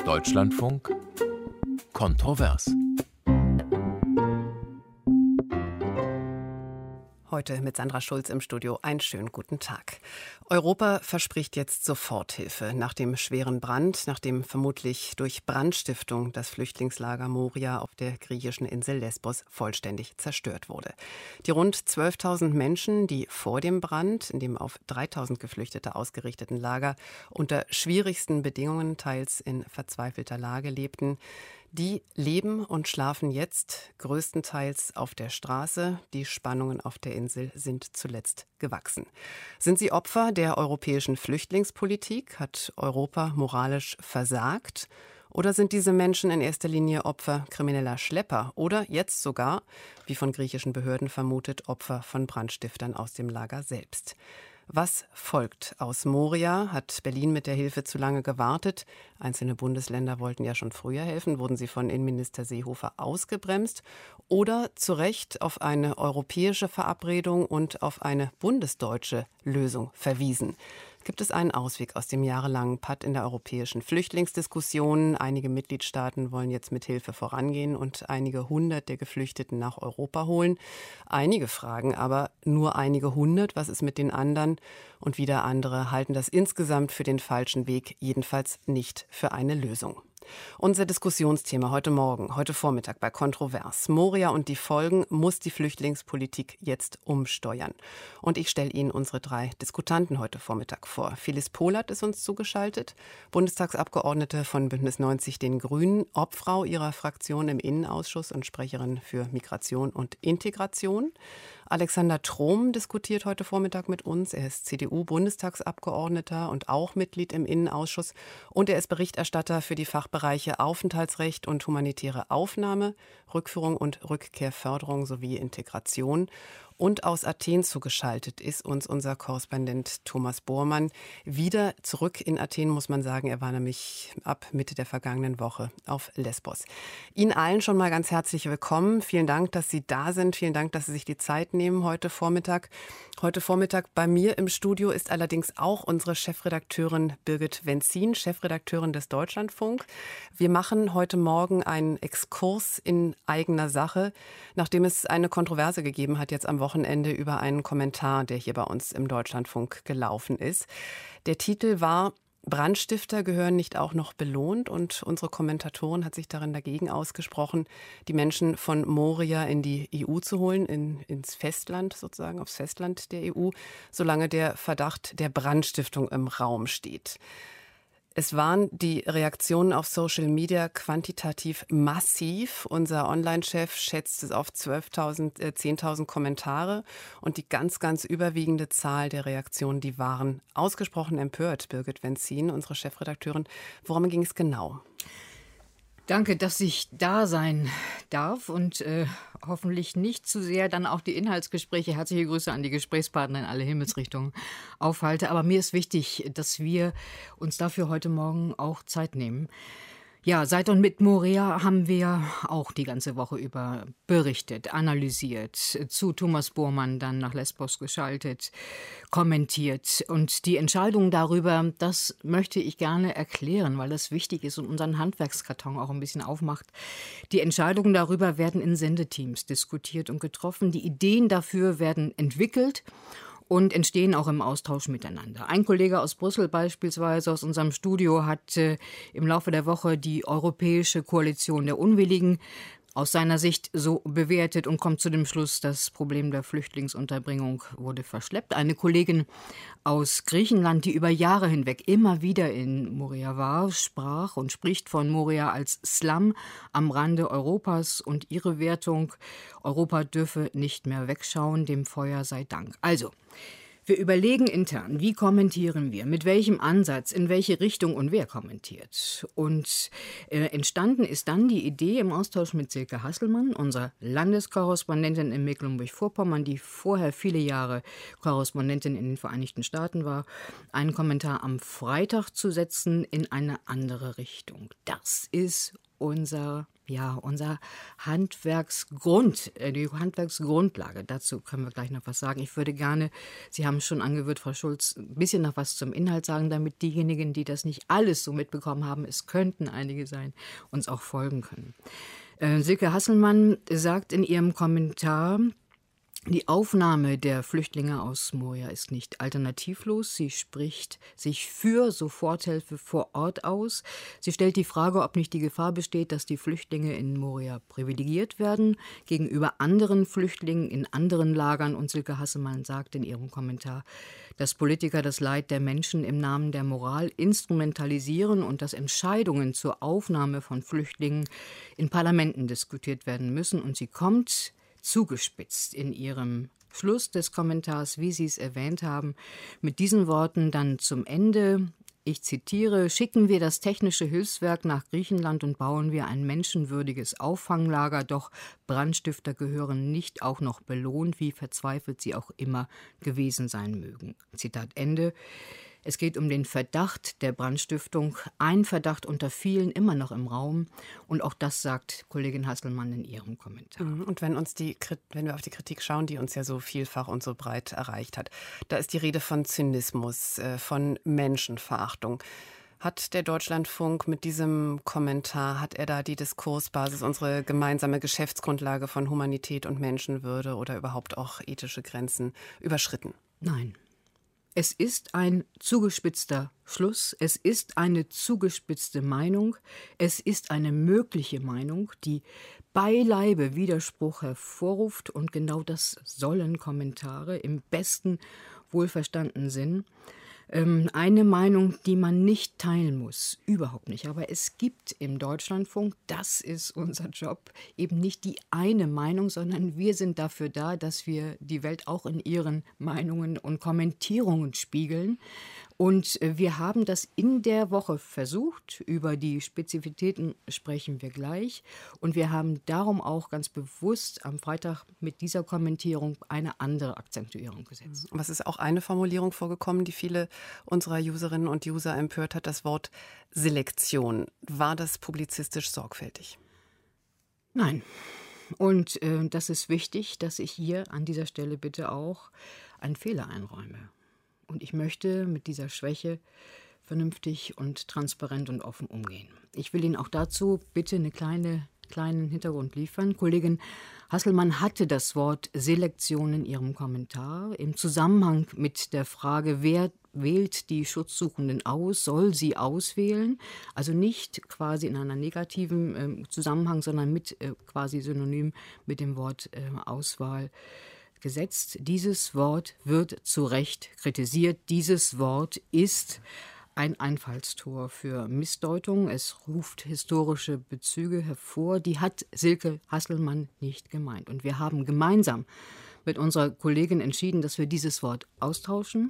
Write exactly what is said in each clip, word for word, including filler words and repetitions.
Deutschlandfunk Kontrovers. Heute mit Sandra Schulz im Studio. Einen schönen guten Tag. Europa verspricht jetzt Soforthilfe nach dem schweren Brand, nachdem vermutlich durch Brandstiftung das Flüchtlingslager Moria auf der griechischen Insel Lesbos vollständig zerstört wurde. Die rund zwölftausend Menschen, die vor dem Brand in dem auf dreitausend Geflüchtete ausgerichteten Lager unter schwierigsten Bedingungen, teils in verzweifelter Lage lebten, die leben und schlafen jetzt größtenteils auf der Straße. Die Spannungen auf der Insel sind zuletzt gewachsen. Sind sie Opfer der europäischen Flüchtlingspolitik? Hat Europa moralisch versagt? Oder sind diese Menschen in erster Linie Opfer krimineller Schlepper oder jetzt sogar, wie von griechischen Behörden vermutet, Opfer von Brandstiftern aus dem Lager selbst? Was folgt aus Moria? Hat Berlin mit der Hilfe zu lange gewartet? Einzelne Bundesländer wollten ja schon früher helfen. Wurden sie von Innenminister Seehofer ausgebremst? Oder zu Recht auf eine europäische Verabredung und auf eine bundesdeutsche Lösung verwiesen? Gibt es einen Ausweg aus dem jahrelangen Patt in der europäischen Flüchtlingsdiskussion? Einige Mitgliedstaaten wollen jetzt mit Hilfe vorangehen und einige hundert der Geflüchteten nach Europa holen. Einige fragen aber, nur einige hundert, was ist mit den anderen? Und wieder andere halten das insgesamt für den falschen Weg, jedenfalls nicht für eine Lösung. Unser Diskussionsthema heute Morgen, heute Vormittag bei Kontrovers. Moria und die Folgen, muss die Flüchtlingspolitik jetzt umsteuern. Und ich stelle Ihnen unsere drei Diskutanten heute Vormittag vor. Phyllis Pohlert ist uns zugeschaltet, Bundestagsabgeordnete von Bündnis neunzig Den Grünen, Obfrau ihrer Fraktion im Innenausschuss und Sprecherin für Migration und Integration. Alexander Trom diskutiert heute Vormittag mit uns. Er ist C D U-Bundestagsabgeordneter und auch Mitglied im Innenausschuss. Und er ist Berichterstatter für die Fachbereiche Aufenthaltsrecht und humanitäre Aufnahme, Rückführung und Rückkehrförderung sowie Integration. Und aus Athen zugeschaltet ist uns unser Korrespondent Thomas Bormann. Wieder zurück in Athen, muss man sagen. Er war nämlich ab Mitte der vergangenen Woche auf Lesbos. Ihnen allen schon mal ganz herzlich willkommen. Vielen Dank, dass Sie da sind. Vielen Dank, dass Sie sich die Zeit nehmen heute Vormittag. Heute Vormittag bei mir im Studio ist allerdings auch unsere Chefredakteurin Birgit Wenzin, Chefredakteurin des Deutschlandfunk. Wir machen heute Morgen einen Exkurs in eigener Sache, nachdem es eine Kontroverse gegeben hat jetzt am Wochenende über einen Kommentar, der hier bei uns im Deutschlandfunk gelaufen ist. Der Titel war: Brandstifter gehören nicht auch noch belohnt? Und unsere Kommentatorin hat sich darin dagegen ausgesprochen, die Menschen von Moria in die E U zu holen, in, ins Festland sozusagen, aufs Festland der E U, solange der Verdacht der Brandstiftung im Raum steht. Es waren die Reaktionen auf Social Media quantitativ massiv. Unser Online-Chef schätzt es auf zwölftausend, äh, zehntausend Kommentare. Und die ganz, ganz überwiegende Zahl der Reaktionen, die waren ausgesprochen empört. Birgit Wenzin, unsere Chefredakteurin. Worum ging es genau? Danke, dass ich da sein darf und äh, hoffentlich nicht zu sehr dann auch die Inhaltsgespräche, herzliche Grüße an die Gesprächspartner in alle Himmelsrichtungen, aufhalte. Aber mir ist wichtig, dass wir uns dafür heute Morgen auch Zeit nehmen. Ja, seit und mit Moria haben wir auch die ganze Woche über berichtet, analysiert, zu Thomas Bormann dann nach Lesbos geschaltet, kommentiert. Und die Entscheidung darüber, das möchte ich gerne erklären, weil das wichtig ist und unseren Handwerkskarton auch ein bisschen aufmacht. Die Entscheidungen darüber werden in Sendeteams diskutiert und getroffen. Die Ideen dafür werden entwickelt und entstehen auch im Austausch miteinander. Ein Kollege aus Brüssel beispielsweise aus unserem Studio hat äh, im Laufe der Woche die Europäische Koalition der Unwilligen aus seiner Sicht so bewertet und kommt zu dem Schluss, das Problem der Flüchtlingsunterbringung wurde verschleppt. Eine Kollegin aus Griechenland, die über Jahre hinweg immer wieder in Moria war, sprach und spricht von Moria als Slum am Rande Europas und ihre Wertung: Europa dürfe nicht mehr wegschauen, dem Feuer sei Dank. Also, wir überlegen intern, wie kommentieren wir, mit welchem Ansatz, in welche Richtung und wer kommentiert. Und äh, entstanden ist dann die Idee im Austausch mit Silke Hasselmann, unserer Landeskorrespondentin in Mecklenburg-Vorpommern, die vorher viele Jahre Korrespondentin in den Vereinigten Staaten war, einen Kommentar am Freitag zu setzen in eine andere Richtung. Das ist unser ja, unser Handwerksgrund, äh, die Handwerksgrundlage. Dazu können wir gleich noch was sagen. Ich würde gerne, Sie haben es schon angewidmet, Frau Schulz, ein bisschen noch was zum Inhalt sagen, damit diejenigen, die das nicht alles so mitbekommen haben, es könnten einige sein, uns auch folgen können. Äh, Silke Hasselmann sagt in ihrem Kommentar, die Aufnahme der Flüchtlinge aus Moria ist nicht alternativlos. Sie spricht sich für Soforthilfe vor Ort aus. Sie stellt die Frage, ob nicht die Gefahr besteht, dass die Flüchtlinge in Moria privilegiert werden gegenüber anderen Flüchtlingen in anderen Lagern. Und Silke Hasselmann sagt in ihrem Kommentar, dass Politiker das Leid der Menschen im Namen der Moral instrumentalisieren und dass Entscheidungen zur Aufnahme von Flüchtlingen in Parlamenten diskutiert werden müssen. Und sie kommt zugespitzt in ihrem Schluss des Kommentars, wie Sie es erwähnt haben, mit diesen Worten dann zum Ende. Ich zitiere: Schicken wir das technische Hilfswerk nach Griechenland und bauen wir ein menschenwürdiges Auffanglager, doch Brandstifter gehören nicht auch noch belohnt, wie verzweifelt sie auch immer gewesen sein mögen. Zitat Ende. Es geht um den Verdacht der Brandstiftung, ein Verdacht unter vielen immer noch im Raum. Und auch das sagt Kollegin Hasselmann in ihrem Kommentar. Und wenn, uns die, wenn wir auf die Kritik schauen, die uns ja so vielfach und so breit erreicht hat, da ist die Rede von Zynismus, von Menschenverachtung. Hat der Deutschlandfunk mit diesem Kommentar, hat er da die Diskursbasis, unsere gemeinsame Geschäftsgrundlage von Humanität und Menschenwürde oder überhaupt auch ethische Grenzen überschritten? Nein. Es ist ein zugespitzter Schluss, es ist eine zugespitzte Meinung, es ist eine mögliche Meinung, die beileibe Widerspruch hervorruft, und genau das sollen Kommentare im besten wohlverstandenen Sinn. Ähm, eine Meinung, die man nicht teilen muss, überhaupt nicht. Aber es gibt im Deutschlandfunk, das ist unser Job, eben nicht die eine Meinung, sondern wir sind dafür da, dass wir die Welt auch in ihren Meinungen und Kommentierungen spiegeln. Und wir haben das in der Woche versucht. Über die Spezifitäten sprechen wir gleich. Und wir haben darum auch ganz bewusst am Freitag mit dieser Kommentierung eine andere Akzentuierung gesetzt. Was ist auch eine Formulierung vorgekommen, die viele unserer Userinnen und User empört hat, das Wort Selektion. War das publizistisch sorgfältig? Nein. Und äh, das ist wichtig, dass ich hier an dieser Stelle bitte auch einen Fehler einräume. Und ich möchte mit dieser Schwäche vernünftig und transparent und offen umgehen. Ich will Ihnen auch dazu bitte eine kleine, kleinen Hintergrund liefern. Kollegin Hasselmann hatte das Wort Selektion in ihrem Kommentar im Zusammenhang mit der Frage, wer wählt die Schutzsuchenden aus, soll sie auswählen? Also nicht quasi in einer negativen äh, Zusammenhang, sondern mit äh, quasi synonym mit dem Wort äh, Auswahl gesetzt. Dieses Wort wird zu Recht kritisiert. Dieses Wort ist ein Einfallstor für Missdeutung. Es ruft historische Bezüge hervor. Die hat Silke Hasselmann nicht gemeint. Und wir haben gemeinsam mit unserer Kollegin entschieden, dass wir dieses Wort austauschen.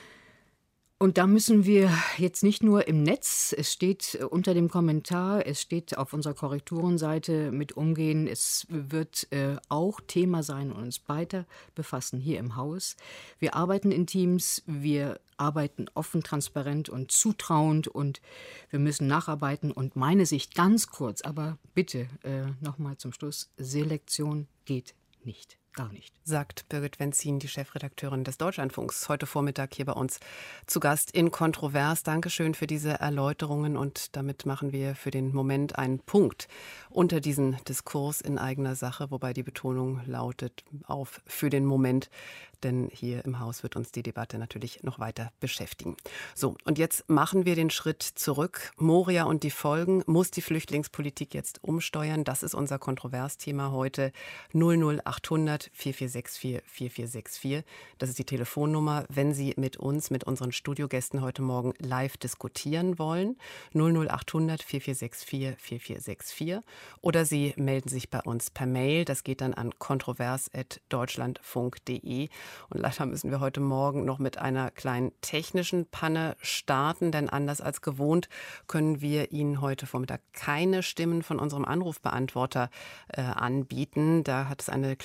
Und da müssen wir jetzt nicht nur im Netz, es steht unter dem Kommentar, es steht auf unserer Korrekturenseite mit umgehen, es wird äh, auch Thema sein und uns weiter befassen hier im Haus. Wir arbeiten in Teams, wir arbeiten offen, transparent und zutrauend und wir müssen nacharbeiten. Und meine Sicht ganz kurz, aber bitte äh, nochmal zum Schluss, Selektion geht nicht. Gar nicht. Sagt Birgit Wenzin, die Chefredakteurin des Deutschlandfunks, heute Vormittag hier bei uns zu Gast in Kontrovers. Dankeschön für diese Erläuterungen und damit machen wir für den Moment einen Punkt unter diesen Diskurs in eigener Sache, wobei die Betonung lautet auf für den Moment, denn hier im Haus wird uns die Debatte natürlich noch weiter beschäftigen. So, und jetzt machen wir den Schritt zurück. Moria und die Folgen. Muss die Flüchtlingspolitik jetzt umsteuern? Das ist unser Kontroversthema heute. null null achthundert vier vier sechs vier vier vier sechs vier. Das ist die Telefonnummer, wenn Sie mit uns, mit unseren Studiogästen heute Morgen live diskutieren wollen. null null achthundert vier vier sechs vier vier vier sechs vier. Oder Sie melden sich bei uns per Mail. Das geht dann an kontrovers at deutschlandfunk punkt de. Und leider müssen wir heute Morgen noch mit einer kleinen technischen Panne starten, denn anders als gewohnt können wir Ihnen heute Vormittag keine Stimmen von unserem Anrufbeantworter äh, anbieten. Da hat es eine kleine technische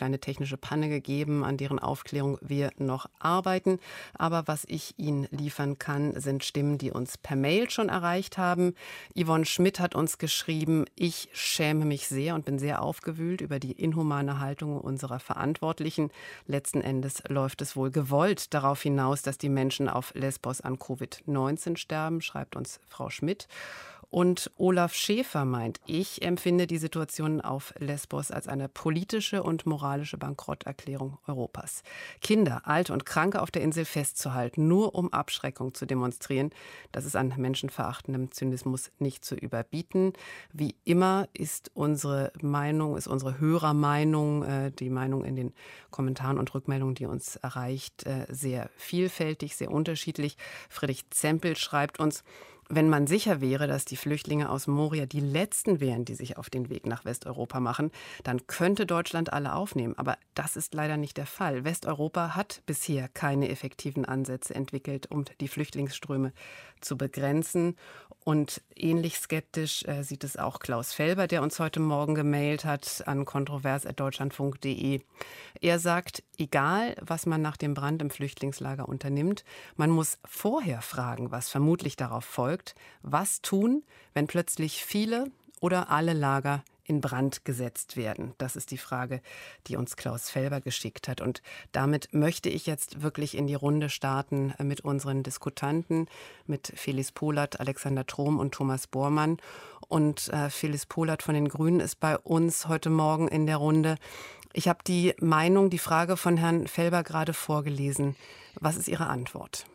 technische Panne gegeben, an deren Aufklärung wir noch arbeiten. Aber was ich Ihnen liefern kann, sind Stimmen, die uns per Mail schon erreicht haben. Yvonne Schmidt hat uns geschrieben, ich schäme mich sehr und bin sehr aufgewühlt über die inhumane Haltung unserer Verantwortlichen. Letzten Endes läuft es wohl gewollt darauf hinaus, dass die Menschen auf Lesbos an Covid neunzehn sterben, schreibt uns Frau Schmidt. Und Olaf Schäfer meint, ich empfinde die Situation auf Lesbos als eine politische und moralische Bankrotterklärung Europas. Kinder, Alte und Kranke auf der Insel festzuhalten, nur um Abschreckung zu demonstrieren, das ist an menschenverachtendem Zynismus nicht zu überbieten. Wie immer ist unsere Meinung, ist unsere Hörermeinung, äh, die Meinung in den Kommentaren und Rückmeldungen, die uns erreicht, äh, sehr vielfältig, sehr unterschiedlich. Friedrich Zempel schreibt uns, wenn man sicher wäre, dass die Flüchtlinge aus Moria die Letzten wären, die sich auf den Weg nach Westeuropa machen, dann könnte Deutschland alle aufnehmen. Aber das ist leider nicht der Fall. Westeuropa hat bisher keine effektiven Ansätze entwickelt, um die Flüchtlingsströme zu begrenzen. Und ähnlich skeptisch äh, sieht es auch Klaus Felber, der uns heute Morgen gemailt hat an kontrovers at deutschlandfunk punkt de. Er sagt, egal, was man nach dem Brand im Flüchtlingslager unternimmt, man muss vorher fragen, was vermutlich darauf folgt. Was tun, wenn plötzlich viele oder alle Lager in Brand gesetzt werden? Das ist die Frage, die uns Klaus Felber geschickt hat. Und damit möchte ich jetzt wirklich in die Runde starten mit unseren Diskutanten, mit Felice Pohlert, Alexander Trom und Thomas Bormann. Und äh, Felice Pohlert von den Grünen ist bei uns heute Morgen in der Runde. Ich habe die Meinung, die Frage von Herrn Felber gerade vorgelesen. Was ist Ihre Antwort?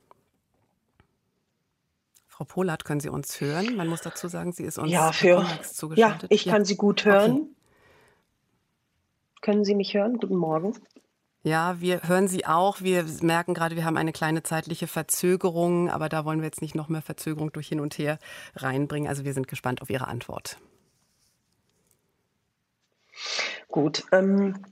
Frau Pohlert, können Sie uns hören? Man muss dazu sagen, sie ist uns ja, für, zugeschaltet. Ja, ich kann ja. Sie gut hören. Okay. Können Sie mich hören? Guten Morgen. Ja, wir hören Sie auch. Wir merken gerade, wir haben eine kleine zeitliche Verzögerung, aber da wollen wir jetzt nicht noch mehr Verzögerung durch hin und her reinbringen. Also wir sind gespannt auf Ihre Antwort. Gut. Ähm,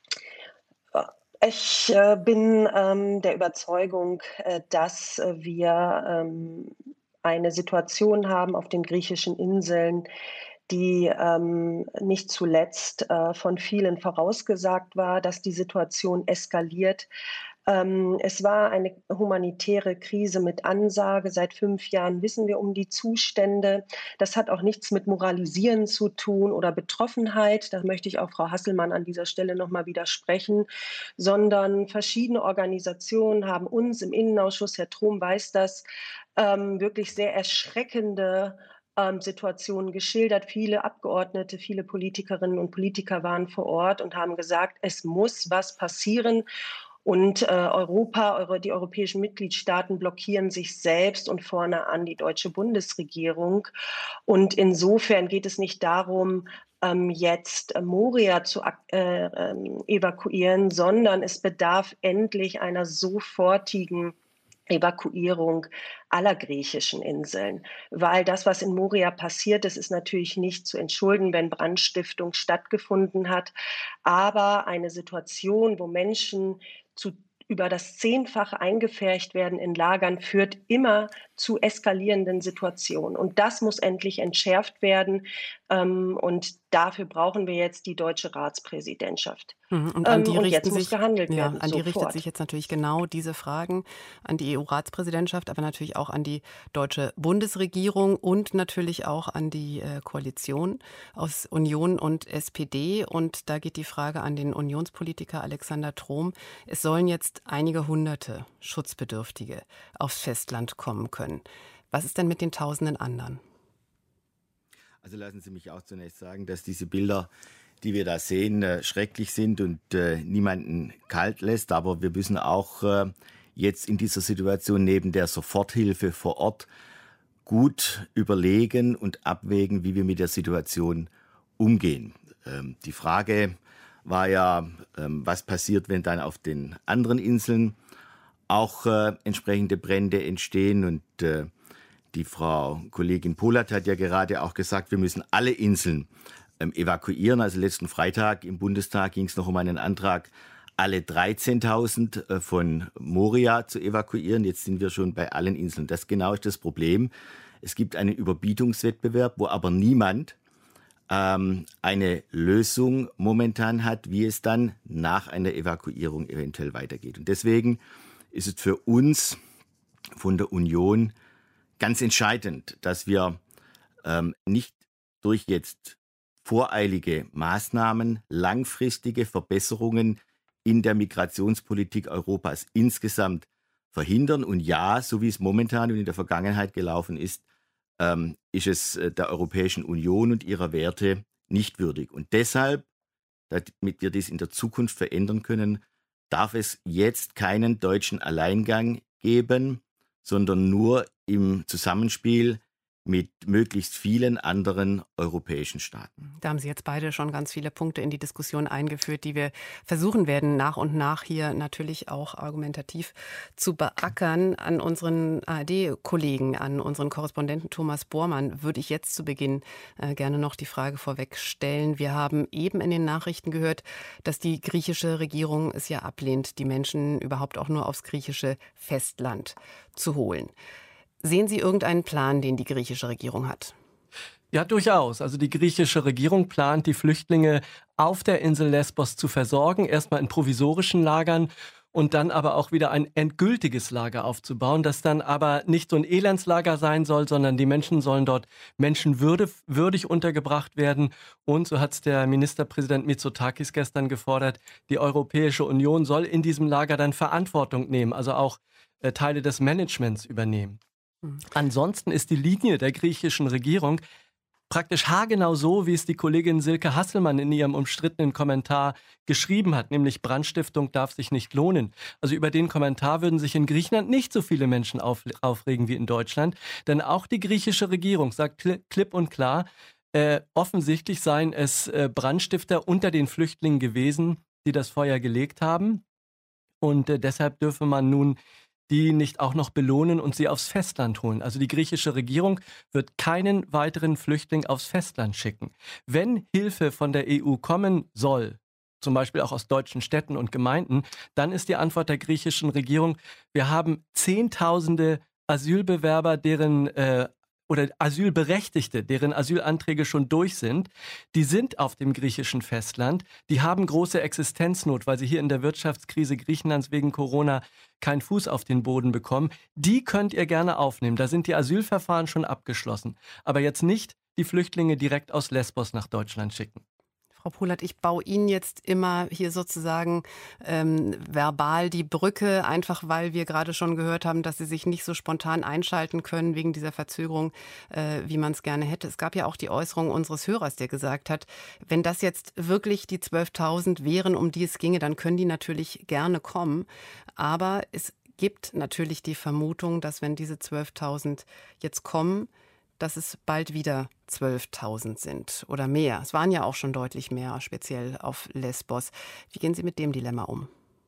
ich äh, bin ähm, der Überzeugung, äh, dass äh, wir ähm, eine Situation haben auf den griechischen Inseln, die ähm, nicht zuletzt äh, von vielen vorausgesagt war, dass die Situation eskaliert. Ähm, es war eine humanitäre Krise mit Ansage. Seit fünf Jahren wissen wir um die Zustände. Das hat auch nichts mit Moralisieren zu tun oder Betroffenheit. Da möchte ich auch Frau Hasselmann an dieser Stelle nochmal widersprechen, sondern verschiedene Organisationen haben uns im Innenausschuss, Herr Trom weiß das, ähm, wirklich sehr erschreckende ähm, Situationen geschildert. Viele Abgeordnete, viele Politikerinnen und Politiker waren vor Ort und haben gesagt, es muss was passieren. Und äh, Europa, eure, die europäischen Mitgliedstaaten blockieren sich selbst und vorne an die deutsche Bundesregierung. Und insofern geht es nicht darum, ähm, jetzt äh, Moria zu äh, äh, evakuieren, sondern es bedarf endlich einer sofortigen Evakuierung aller griechischen Inseln. Weil das, was in Moria passiert ist, ist natürlich nicht zu entschuldigen, wenn Brandstiftung stattgefunden hat. Aber eine Situation, wo Menschen zu über das Zehnfache eingepfercht werden in Lagern, führt immer zu eskalierenden Situationen. Und das muss endlich entschärft werden. Und dafür brauchen wir jetzt die deutsche Ratspräsidentschaft. Und an die und richten jetzt muss sich, gehandelt ja, werden. An die sofort. richtet sich jetzt natürlich genau diese Fragen an die E U-Ratspräsidentschaft, aber natürlich auch an die deutsche Bundesregierung und natürlich auch an die äh, Koalition aus Union und S P D. Und da geht die Frage an den Unionspolitiker Alexander Trom. Es sollen jetzt einige hunderte Schutzbedürftige aufs Festland kommen können. Was ist denn mit den tausenden anderen? Also lassen Sie mich auch zunächst sagen, dass diese Bilder, die wir da sehen, äh, schrecklich sind und äh, niemanden kalt lässt. Aber wir müssen auch äh, jetzt in dieser Situation neben der Soforthilfe vor Ort gut überlegen und abwägen, wie wir mit der Situation umgehen. Ähm, die Frage war ja, ähm, was passiert, wenn dann auf den anderen Inseln auch äh, entsprechende Brände entstehen. Und äh, die Frau Kollegin Pohlert hat ja gerade auch gesagt, wir müssen alle Inseln ähm, evakuieren. Also letzten Freitag im Bundestag ging es noch um einen Antrag, alle dreizehntausend äh, von Moria zu evakuieren. Jetzt sind wir schon bei allen Inseln. Das genau ist das Problem. Es gibt einen Überbietungswettbewerb, wo aber niemand ähm, eine Lösung momentan hat, wie es dann nach einer Evakuierung eventuell weitergeht. Und deswegen ist es für uns von der Union ganz entscheidend, dass wir ähm, nicht durch jetzt voreilige Maßnahmen langfristige Verbesserungen in der Migrationspolitik Europas insgesamt verhindern. Und ja, so wie es momentan und in der Vergangenheit gelaufen ist, ähm, ist es äh, der Europäischen Union und ihrer Werte nicht würdig. Und deshalb, damit wir dies in der Zukunft verändern können, darf es jetzt keinen deutschen Alleingang geben, sondern nur im Zusammenspiel mit möglichst vielen anderen europäischen Staaten. Da haben Sie jetzt beide schon ganz viele Punkte in die Diskussion eingeführt, die wir versuchen werden, nach und nach hier natürlich auch argumentativ zu beackern. An unseren A R D-Kollegen, an unseren Korrespondenten Thomas Bormann würde ich jetzt zu Beginn äh, gerne noch die Frage vorweg stellen. Wir haben eben in den Nachrichten gehört, dass die griechische Regierung es ja ablehnt, die Menschen überhaupt auch nur aufs griechische Festland zu holen. Sehen Sie irgendeinen Plan, den die griechische Regierung hat? Ja, durchaus. Also die griechische Regierung plant, die Flüchtlinge auf der Insel Lesbos zu versorgen, erstmal in provisorischen Lagern und dann aber auch wieder ein endgültiges Lager aufzubauen, das dann aber nicht so ein Elendslager sein soll, sondern die Menschen sollen dort menschenwürdig untergebracht werden. Und so hat es der Ministerpräsident Mitsotakis gestern gefordert, die Europäische Union soll in diesem Lager dann Verantwortung nehmen, also auch äh, Teile des Managements übernehmen. Ansonsten ist die Linie der griechischen Regierung praktisch haargenau so, wie es die Kollegin Silke Hasselmann in ihrem umstrittenen Kommentar geschrieben hat, nämlich Brandstiftung darf sich nicht lohnen. Also über den Kommentar würden sich in Griechenland nicht so viele Menschen auf, aufregen wie in Deutschland, denn auch die griechische Regierung sagt kli- klipp und klar, äh, offensichtlich seien es äh, Brandstifter unter den Flüchtlingen gewesen, die das Feuer gelegt haben und äh, deshalb dürfe man nun die nicht auch noch belohnen und sie aufs Festland holen. Also die griechische Regierung wird keinen weiteren Flüchtling aufs Festland schicken. Wenn Hilfe von der E U kommen soll, zum Beispiel auch aus deutschen Städten und Gemeinden, dann ist die Antwort der griechischen Regierung, wir haben Zehntausende Asylbewerber, deren äh, oder Asylberechtigte, deren Asylanträge schon durch sind, die sind auf dem griechischen Festland, die haben große Existenznot, weil sie hier in der Wirtschaftskrise Griechenlands wegen Corona keinen Fuß auf den Boden bekommen. Die könnt ihr gerne aufnehmen, da sind die Asylverfahren schon abgeschlossen. Aber jetzt nicht die Flüchtlinge direkt aus Lesbos nach Deutschland schicken. Frau Polat, ich baue Ihnen jetzt immer hier sozusagen ähm, verbal die Brücke, einfach weil wir gerade schon gehört haben, dass Sie sich nicht so spontan einschalten können wegen dieser Verzögerung, äh, wie man es gerne hätte. Es gab ja auch die Äußerung unseres Hörers, der gesagt hat, wenn das jetzt wirklich die zwölftausend wären, um die es ginge, dann können die natürlich gerne kommen. Aber es gibt natürlich die Vermutung, dass wenn diese zwölftausend jetzt kommen, dass es bald wieder zwölftausend sind oder mehr. Es waren ja auch schon deutlich mehr, speziell auf Lesbos. Wie gehen Sie mit dem Dilemma um?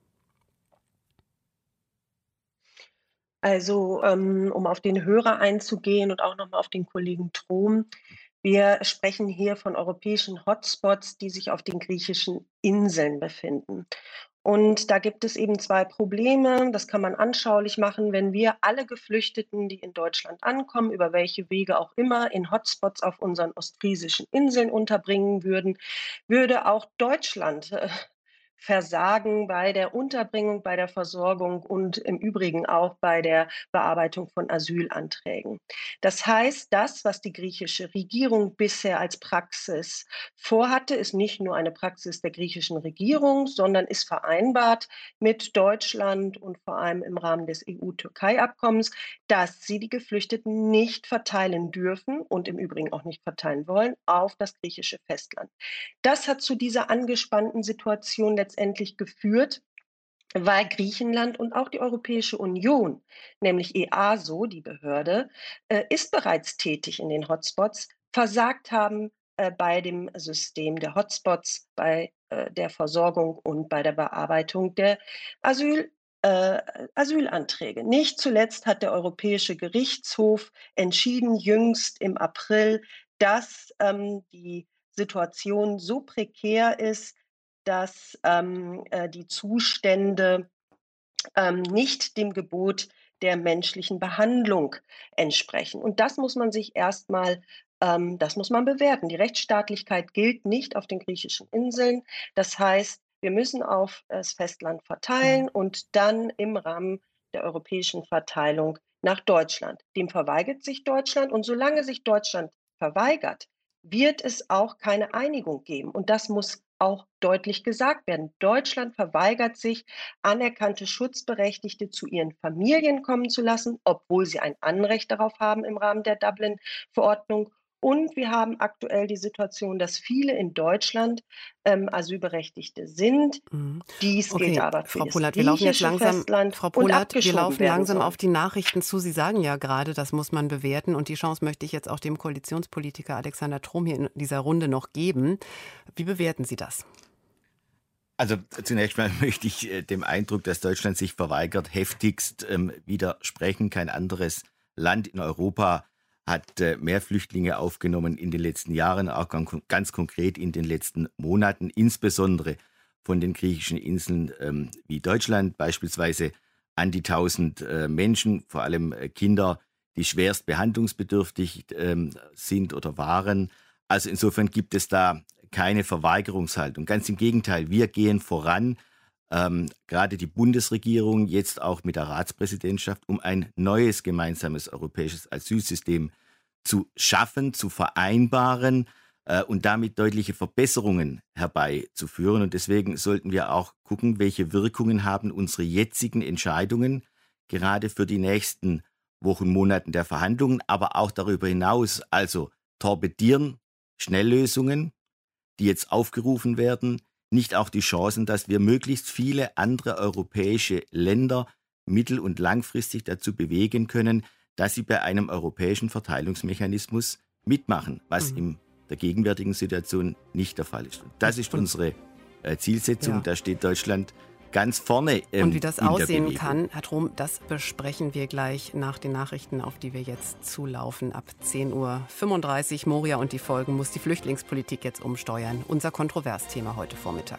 Also, ähm, um auf den Hörer einzugehen und auch nochmal auf den Kollegen Trom. Wir sprechen hier von europäischen Hotspots, die sich auf den griechischen Inseln befinden. Und da gibt es eben zwei Probleme. Das kann man anschaulich machen, wenn wir alle Geflüchteten, die in Deutschland ankommen, über welche Wege auch immer, in Hotspots auf unseren ostfriesischen Inseln unterbringen würden, würde auch Deutschland äh, versagen bei der Unterbringung, bei der Versorgung und im Übrigen auch bei der Bearbeitung von Asylanträgen. Das heißt, das, was die griechische Regierung bisher als Praxis vorhatte, ist nicht nur eine Praxis der griechischen Regierung, sondern ist vereinbart mit Deutschland und vor allem im Rahmen des E U-Türkei-Abkommens, dass sie die Geflüchteten nicht verteilen dürfen und im Übrigen auch nicht verteilen wollen auf das griechische Festland. Das hat zu dieser angespannten Situation letztendlich geführt, weil Griechenland und auch die Europäische Union, nämlich E A S O, die Behörde, äh, ist bereits tätig in den Hotspots, versagt haben äh, bei dem System der Hotspots, bei äh, der Versorgung und bei der Bearbeitung der Asyl. Äh, Asylanträge. Nicht zuletzt hat der Europäische Gerichtshof entschieden, jüngst im April, dass ähm, die Situation so prekär ist, dass ähm, äh, die Zustände ähm, nicht dem Gebot der menschlichen Behandlung entsprechen. Und das muss man sich erstmal, ähm, das muss man bewerten. Die Rechtsstaatlichkeit gilt nicht auf den griechischen Inseln. Das heißt, wir müssen auf das Festland verteilen und dann im Rahmen der europäischen Verteilung nach Deutschland. Dem verweigert sich Deutschland und solange sich Deutschland verweigert, wird es auch keine Einigung geben. Und das muss auch deutlich gesagt werden. Deutschland verweigert sich, anerkannte Schutzberechtigte zu ihren Familien kommen zu lassen, obwohl sie ein Anrecht darauf haben im Rahmen der Dublin-Verordnung. Und wir haben aktuell die Situation, dass viele in Deutschland ähm, Asylberechtigte sind. Mhm. Dies Okay, gilt aber für Frau das Polat, wir laufen jetzt griechische langsam, Festland Frau und Polat, wir abgeschoben laufen werden langsam sollen. auf die Nachrichten zu. Sie sagen ja gerade, das muss man bewerten. Und die Chance möchte ich jetzt auch dem Koalitionspolitiker Alexander Trom hier in dieser Runde noch geben. Wie bewerten Sie das? Also zunächst mal möchte ich äh, dem Eindruck, dass Deutschland sich verweigert, heftigst ähm, widersprechen. Kein anderes Land in Europa hat äh, mehr Flüchtlinge aufgenommen in den letzten Jahren, auch ganz, ganz konkret in den letzten Monaten, insbesondere von den griechischen Inseln ähm, wie Deutschland, beispielsweise an die tausend äh, Menschen, vor allem äh, Kinder, die schwerst behandlungsbedürftig ähm, sind oder waren. Also insofern gibt es da keine Verweigerungshaltung. Ganz im Gegenteil, wir gehen voran, ähm, gerade die Bundesregierung, jetzt auch mit der Ratspräsidentschaft, um ein neues gemeinsames europäisches Asylsystem zu schaffen, zu vereinbaren äh, und damit deutliche Verbesserungen herbeizuführen. Und deswegen sollten wir auch gucken, welche Wirkungen haben unsere jetzigen Entscheidungen, gerade für die nächsten Wochen, Monaten der Verhandlungen, aber auch darüber hinaus. Also torpedieren Schnelllösungen, die jetzt aufgerufen werden, nicht auch die Chancen, dass wir möglichst viele andere europäische Länder mittel- und langfristig dazu bewegen können, dass sie bei einem europäischen Verteilungsmechanismus mitmachen, was Mhm. in der gegenwärtigen Situation nicht der Fall ist. Und das ist unsere äh, Zielsetzung. Ja. Da steht Deutschland ganz vorne. Ähm, Und wie das in der aussehen Bewegung. kann, Herr Trom, das besprechen wir gleich nach den Nachrichten, auf die wir jetzt zulaufen. Ab zehn Uhr fünfunddreißig, Moria und die Folgen, muss die Flüchtlingspolitik jetzt umsteuern. Unser Kontroversthema heute Vormittag.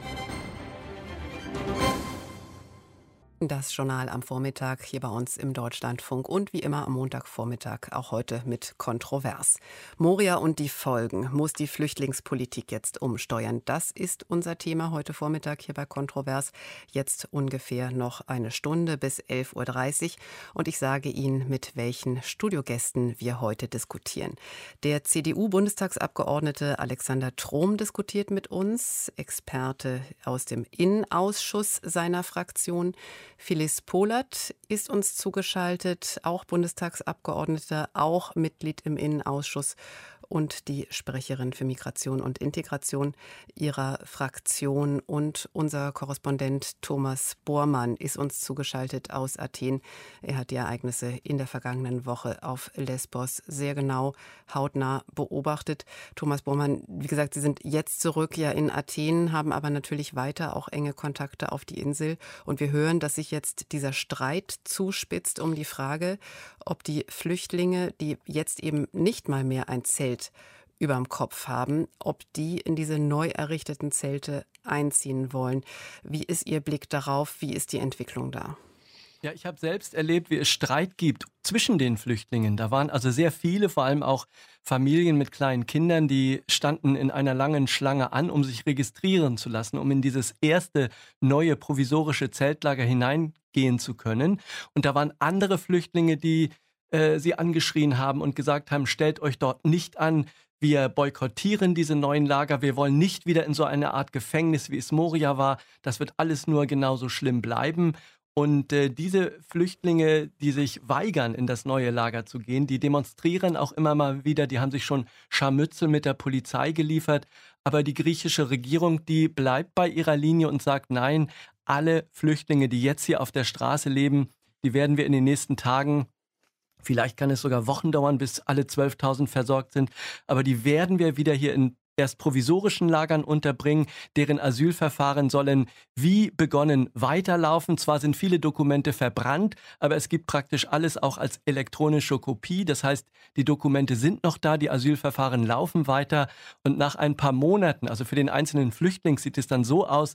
Das Journal am Vormittag hier bei uns im Deutschlandfunk und wie immer am Montagvormittag auch heute mit Kontrovers. Moria und die Folgen, muss die Flüchtlingspolitik jetzt umsteuern. Das ist unser Thema heute Vormittag hier bei Kontrovers. Jetzt ungefähr noch eine Stunde bis elf Uhr dreißig und ich sage Ihnen, mit welchen Studiogästen wir heute diskutieren. Der C D U-Bundestagsabgeordnete Alexander Trom diskutiert mit uns, Experte aus dem Innenausschuss seiner Fraktion. Phyllis Polat ist uns zugeschaltet, auch Bundestagsabgeordneter, auch Mitglied im Innenausschuss und die Sprecherin für Migration und Integration ihrer Fraktion. Und unser Korrespondent Thomas Bormann ist uns zugeschaltet aus Athen. Er hat die Ereignisse in der vergangenen Woche auf Lesbos sehr genau, hautnah beobachtet. Thomas Bormann, wie gesagt, Sie sind jetzt zurück ja in Athen, haben aber natürlich weiter auch enge Kontakte auf die Insel. Und wir hören, dass sich jetzt dieser Streit zuspitzt um die Frage, ob die Flüchtlinge, die jetzt eben nicht mal mehr ein Zelt überm Kopf haben, ob die in diese neu errichteten Zelte einziehen wollen. Wie ist Ihr Blick darauf? Wie ist die Entwicklung da? Ja, ich habe selbst erlebt, wie es Streit gibt zwischen den Flüchtlingen. Da waren also sehr viele, vor allem auch Familien mit kleinen Kindern, die standen in einer langen Schlange an, um sich registrieren zu lassen, um in dieses erste neue provisorische Zeltlager hineingehen zu können. Und da waren andere Flüchtlinge, die äh, sie angeschrien haben und gesagt haben, stellt euch dort nicht an. Wir boykottieren diese neuen Lager. Wir wollen nicht wieder in so eine Art Gefängnis, wie es Moria war. Das wird alles nur genauso schlimm bleiben. Und äh, diese Flüchtlinge, die sich weigern, in das neue Lager zu gehen, die demonstrieren auch immer mal wieder. Die haben sich schon Scharmützel mit der Polizei geliefert. Aber die griechische Regierung, die bleibt bei ihrer Linie und sagt, nein, alle Flüchtlinge, die jetzt hier auf der Straße leben, die werden wir in den nächsten Tagen, vielleicht kann es sogar Wochen dauern, bis alle zwölftausend versorgt sind, aber die werden wir wieder hier in erst provisorischen Lagern unterbringen. Deren Asylverfahren sollen wie begonnen weiterlaufen. Zwar sind viele Dokumente verbrannt, aber es gibt praktisch alles auch als elektronische Kopie. Das heißt, die Dokumente sind noch da, die Asylverfahren laufen weiter. Und nach ein paar Monaten, also für den einzelnen Flüchtling sieht es dann so aus,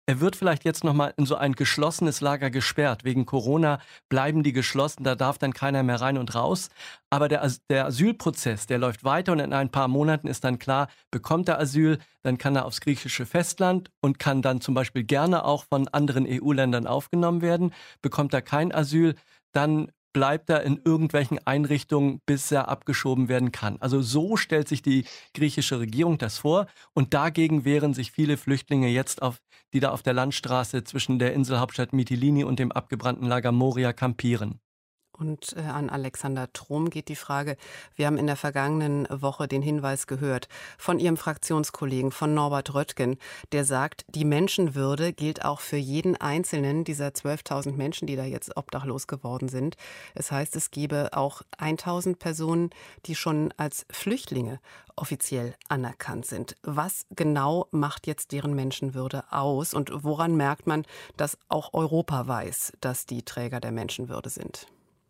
Er wird vielleicht jetzt nochmal in so ein geschlossenes Lager gesperrt. Wegen Corona bleiben die geschlossen, da darf dann keiner mehr rein und raus. Aber der, der Asylprozess, der läuft weiter und in ein paar Monaten ist dann klar, bekommt er Asyl, dann kann er aufs griechische Festland und kann dann zum Beispiel gerne auch von anderen E U-Ländern aufgenommen werden. Bekommt er kein Asyl, dann bleibt er in irgendwelchen Einrichtungen, bis er abgeschoben werden kann. Also so stellt sich die griechische Regierung das vor. Und dagegen wehren sich viele Flüchtlinge jetzt, auf, die da auf der Landstraße zwischen der Inselhauptstadt Mytilini und dem abgebrannten Lager Moria kampieren. Und äh, an Alexander Trom geht die Frage, wir haben in der vergangenen Woche den Hinweis gehört von Ihrem Fraktionskollegen, von Norbert Röttgen, der sagt, die Menschenwürde gilt auch für jeden einzelnen dieser zwölftausend Menschen, die da jetzt obdachlos geworden sind. Es heißt, es gebe auch tausend Personen, die schon als Flüchtlinge offiziell anerkannt sind. Was genau macht jetzt deren Menschenwürde aus und woran merkt man, dass auch Europa weiß, dass die Träger der Menschenwürde sind?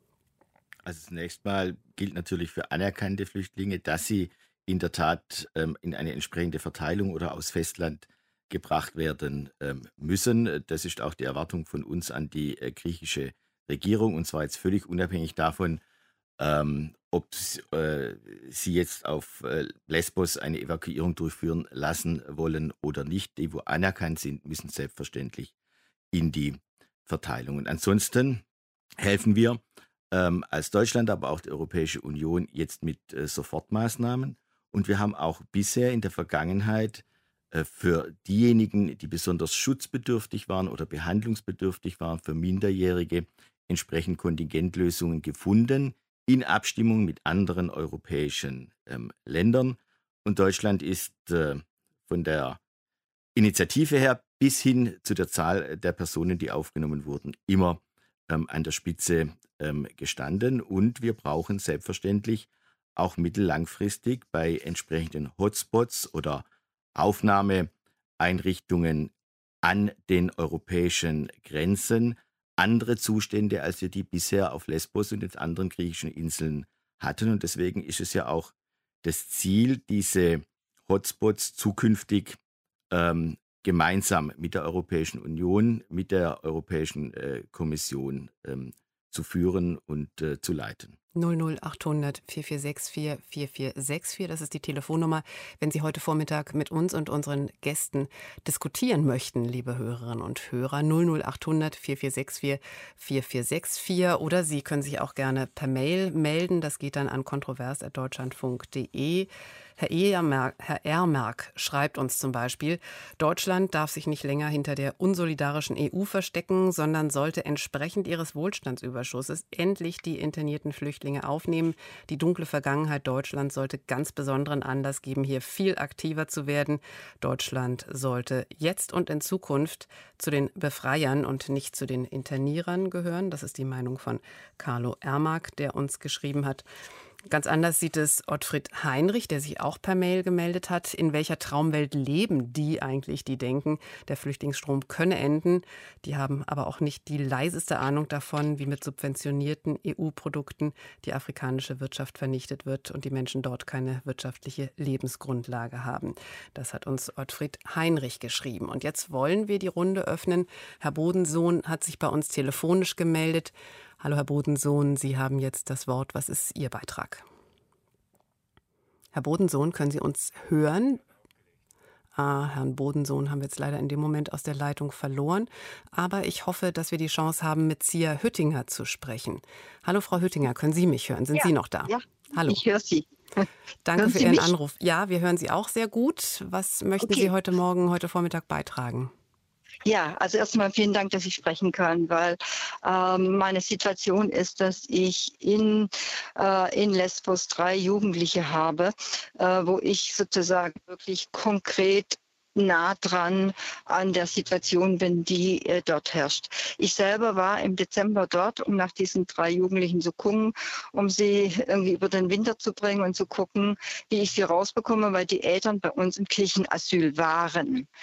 Also zunächst mal gilt natürlich für anerkannte Flüchtlinge, dass sie in der Tat ähm, in eine entsprechende Verteilung oder aus Festland gebracht werden ähm, müssen. Das ist auch die Erwartung von uns an die äh, griechische Regierung, und zwar jetzt völlig unabhängig davon, ähm, ob äh, sie jetzt auf äh, Lesbos eine Evakuierung durchführen lassen wollen oder nicht. Die, wo anerkannt sind, müssen selbstverständlich in die Verteilung. Und ansonsten helfen wir Ähm, als Deutschland, aber auch die Europäische Union jetzt mit äh, Sofortmaßnahmen. Und wir haben auch bisher in der Vergangenheit äh, für diejenigen, die besonders schutzbedürftig waren oder behandlungsbedürftig waren, für Minderjährige, entsprechend Kontingentlösungen gefunden, in Abstimmung mit anderen europäischen ähm, Ländern. Und Deutschland ist äh, von der Initiative her bis hin zu der Zahl der Personen, die aufgenommen wurden, immer ähm, an der Spitze ähm, gestanden. Und wir brauchen selbstverständlich auch mittellangfristig bei entsprechenden Hotspots oder Aufnahmeeinrichtungen an den europäischen Grenzen andere Zustände, als wir die bisher auf Lesbos und den anderen griechischen Inseln hatten. Und deswegen ist es ja auch das Ziel, diese Hotspots zukünftig ähm, gemeinsam mit der Europäischen Union, mit der Europäischen äh, Kommission ähm, zu führen und äh, zu leiten. null null achthundert vier vier sechs vier vier vier sechs vier, das ist die Telefonnummer, wenn Sie heute Vormittag mit uns und unseren Gästen diskutieren möchten, liebe Hörerinnen und Hörer. null null achthundert vier vier sechs vier vier vier sechs vier oder Sie können sich auch gerne per Mail melden, das geht dann an kontrovers at deutschlandfunk punkt de. Herr Ermerk, Herr Ermerk schreibt uns zum Beispiel, Deutschland darf sich nicht länger hinter der unsolidarischen E U verstecken, sondern sollte entsprechend ihres Wohlstandsüberschusses endlich die internierten Flüchtlinge aufnehmen. Die dunkle Vergangenheit Deutschlands sollte ganz besonderen Anlass geben, hier viel aktiver zu werden. Deutschland sollte jetzt und in Zukunft zu den Befreiern und nicht zu den Internierern gehören. Das ist die Meinung von Carlo Ermark, der uns geschrieben hat. Ganz anders sieht es Ottfried Heinrich, der sich auch per Mail gemeldet hat. In welcher Traumwelt leben die eigentlich, die denken, der Flüchtlingsstrom könne enden? Die haben aber auch nicht die leiseste Ahnung davon, wie mit subventionierten E U-Produkten die afrikanische Wirtschaft vernichtet wird und die Menschen dort keine wirtschaftliche Lebensgrundlage haben. Das hat uns Ottfried Heinrich geschrieben. Und jetzt wollen wir die Runde öffnen. Herr Bodensohn hat sich bei uns telefonisch gemeldet. Hallo Herr Bodensohn, Sie haben jetzt das Wort. Was ist Ihr Beitrag? Herr Bodensohn, können Sie uns hören? Ah, Herrn Bodensohn haben wir jetzt leider in dem Moment aus der Leitung verloren. Aber ich hoffe, dass wir die Chance haben, mit Zia Hüttinger zu sprechen. Hallo Frau Hüttinger, können Sie mich hören? Sind ja, Sie noch da? Ja, hallo. Ich höre Sie. Danke hören für Sie Ihren mich? Anruf. Ja, wir hören Sie auch sehr gut. Was möchten Okay. Sie heute Morgen, heute Vormittag beitragen? Ja, also erstmal vielen Dank, dass ich sprechen kann, weil ähm, meine Situation ist, dass ich in, äh, in Lesbos drei Jugendliche habe, äh, wo ich sozusagen wirklich konkret nah dran an der Situation bin, die äh, dort herrscht. Ich selber war im Dezember dort, um nach diesen drei Jugendlichen zu gucken, um sie irgendwie über den Winter zu bringen und zu gucken, wie ich sie rausbekomme, weil die Eltern bei uns im Kirchenasyl waren.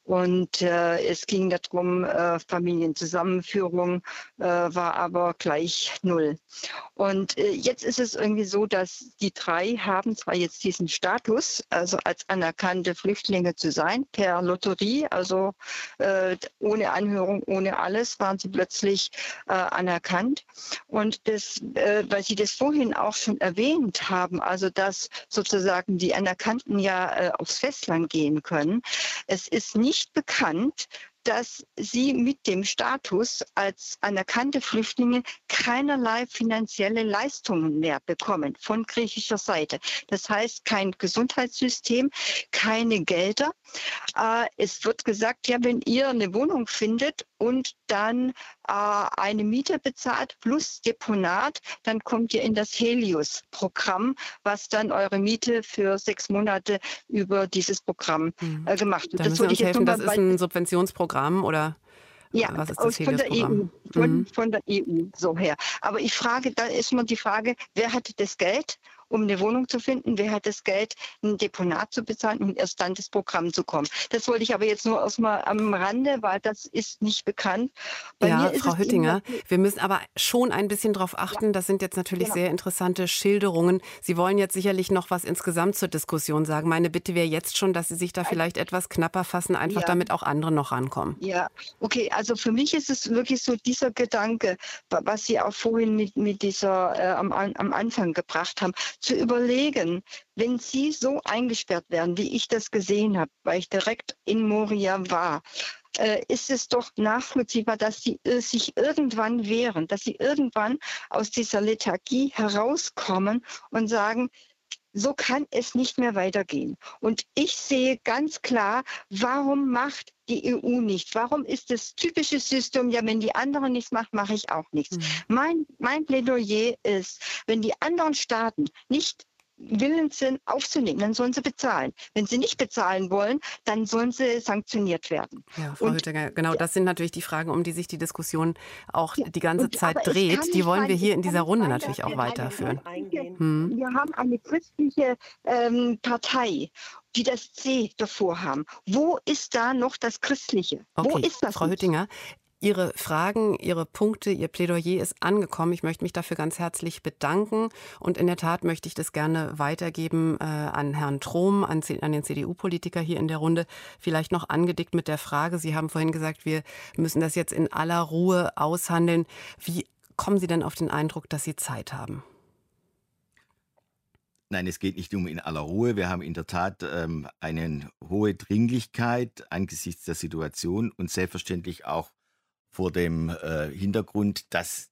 Und äh, es ging darum, äh, Familienzusammenführung äh, war aber gleich null. Und äh, jetzt ist es irgendwie so, dass die drei haben zwar jetzt diesen Status, also als anerkannte Flüchtlinge zu sein, per Lotterie, also äh, ohne Anhörung, ohne alles, waren sie plötzlich äh, anerkannt. Und das, äh, weil Sie das vorhin auch schon erwähnt haben, also dass sozusagen die Anerkannten ja äh, aufs Festland gehen können. Es ist nicht bekannt, dass sie mit dem Status als anerkannte Flüchtlinge keinerlei finanzielle Leistungen mehr bekommen von griechischer Seite. Das heißt, kein Gesundheitssystem, keine Gelder. Äh, es wird gesagt, ja, wenn ihr eine Wohnung findet und dann äh, eine Miete bezahlt plus Deponat, dann kommt ihr in das Helios-Programm, was dann eure Miete für sechs Monate über dieses Programm äh, gemacht wird. Da müssen wir uns helfen, das ist ein Subventionsprogramm oder ja, was ist das von der E U, von, mhm. von der E U so her. Aber ich frage, da ist immer die Frage, wer hat das Geld, um eine Wohnung zu finden, wer hat das Geld, ein Deponat zu bezahlen und erst dann das Programm zu kommen. Das wollte ich aber jetzt nur erstmal am Rande, weil das ist nicht bekannt. Bei ja, mir ist Frau es Hüttinger, wir müssen aber schon ein bisschen darauf achten, ja. Das sind jetzt natürlich genau. sehr interessante Schilderungen. Sie wollen jetzt sicherlich noch was insgesamt zur Diskussion sagen. Meine Bitte wäre jetzt schon, dass Sie sich da vielleicht etwas knapper fassen, einfach ja. damit auch andere noch rankommen. Ja, okay, also für mich ist es wirklich so dieser Gedanke, was Sie auch vorhin mit, mit dieser äh, am, am Anfang gebracht haben, zu überlegen, wenn Sie so eingesperrt werden, wie ich das gesehen habe, weil ich direkt in Moria war, äh, ist es doch nachvollziehbar, dass Sie äh, sich irgendwann wehren, dass Sie irgendwann aus dieser Lethargie herauskommen und sagen, so kann es nicht mehr weitergehen. Und ich sehe ganz klar, warum macht die E U nicht? Warum ist das typische System, ja, wenn die anderen nichts machen, mache ich auch nichts. Mhm. Mein, mein Plädoyer ist, wenn die anderen Staaten nicht willens sind, aufzunehmen, dann sollen sie bezahlen. Wenn sie nicht bezahlen wollen, dann sollen sie sanktioniert werden. Ja, Frau Hüttinger, genau, das sind natürlich die Fragen, um die sich die Diskussion auch ja, die ganze und, Zeit dreht. Die wollen sein, wir hier in dieser Runde sein, natürlich auch weiterführen. Hm. Wir haben eine christliche ähm, Partei, die das C davor haben. Wo ist da noch das Christliche? Okay, Wo ist das Frau nicht? Hüttinger, Ihre Fragen, Ihre Punkte, Ihr Plädoyer ist angekommen. Ich möchte mich dafür ganz herzlich bedanken. Und in der Tat möchte ich das gerne weitergeben äh, an Herrn Trom, an, an den C D U-Politiker hier in der Runde. Vielleicht noch angedickt mit der Frage, Sie haben vorhin gesagt, wir müssen das jetzt in aller Ruhe aushandeln. Wie kommen Sie denn auf den Eindruck, dass Sie Zeit haben? Nein, es geht nicht um in aller Ruhe. Wir haben in der Tat ähm, eine hohe Dringlichkeit angesichts der Situation und selbstverständlich auch vor dem äh, Hintergrund, dass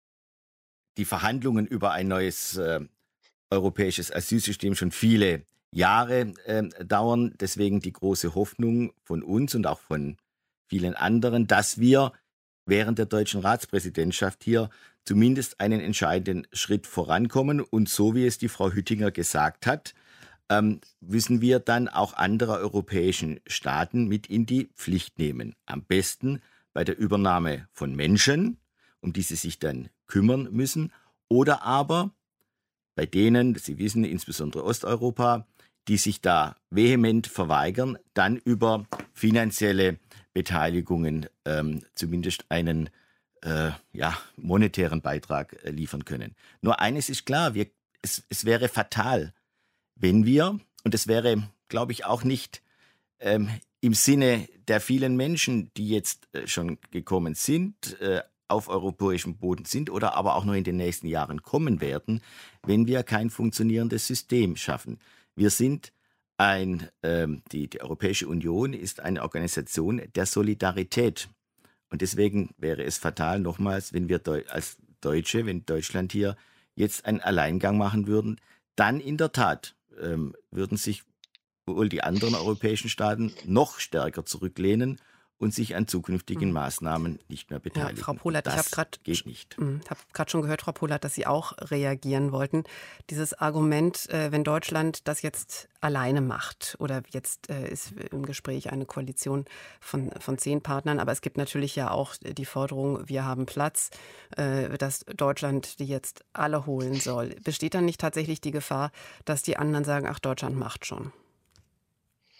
die Verhandlungen über ein neues äh, europäisches Asylsystem schon viele Jahre äh, dauern. Deswegen die große Hoffnung von uns und auch von vielen anderen, dass wir während der deutschen Ratspräsidentschaft hier zumindest einen entscheidenden Schritt vorankommen. Und so wie es die Frau Hüttinger gesagt hat, ähm, müssen wir dann auch andere europäischen Staaten mit in die Pflicht nehmen. Am besten bei der Übernahme von Menschen, um die sie sich dann kümmern müssen, oder aber bei denen, Sie wissen, insbesondere Osteuropa, die sich da vehement verweigern, dann über finanzielle Beteiligungen ähm, zumindest einen äh, ja, monetären Beitrag äh, liefern können. Nur eines ist klar, wir, es, es wäre fatal, wenn wir, und es wäre, glaube ich, auch nicht ähm, im Sinne der vielen Menschen, die jetzt äh, schon gekommen sind, äh, auf europäischem Boden sind oder aber auch noch in den nächsten Jahren kommen werden, wenn wir kein funktionierendes System schaffen. Wir sind ein, ähm, die, die Europäische Union ist eine Organisation der Solidarität. Und deswegen wäre es fatal, nochmals, wenn wir Deu- als Deutsche, wenn Deutschland hier jetzt einen Alleingang machen würden, dann in der Tat ähm, würden sich wohl die anderen europäischen Staaten noch stärker zurücklehnen und sich an zukünftigen Maßnahmen nicht mehr beteiligen. Ja, Frau Polat, das ich habe gerade geht nicht. habe gerade schon gehört, Frau Polat, dass Sie auch reagieren wollten. Dieses Argument, äh, wenn Deutschland das jetzt alleine macht oder jetzt äh, ist im Gespräch eine Koalition von, von zehn Partnern, aber es gibt natürlich ja auch die Forderung, wir haben Platz, äh, dass Deutschland die jetzt alle holen soll. Besteht dann nicht tatsächlich die Gefahr, dass die anderen sagen, ach, Deutschland macht schon?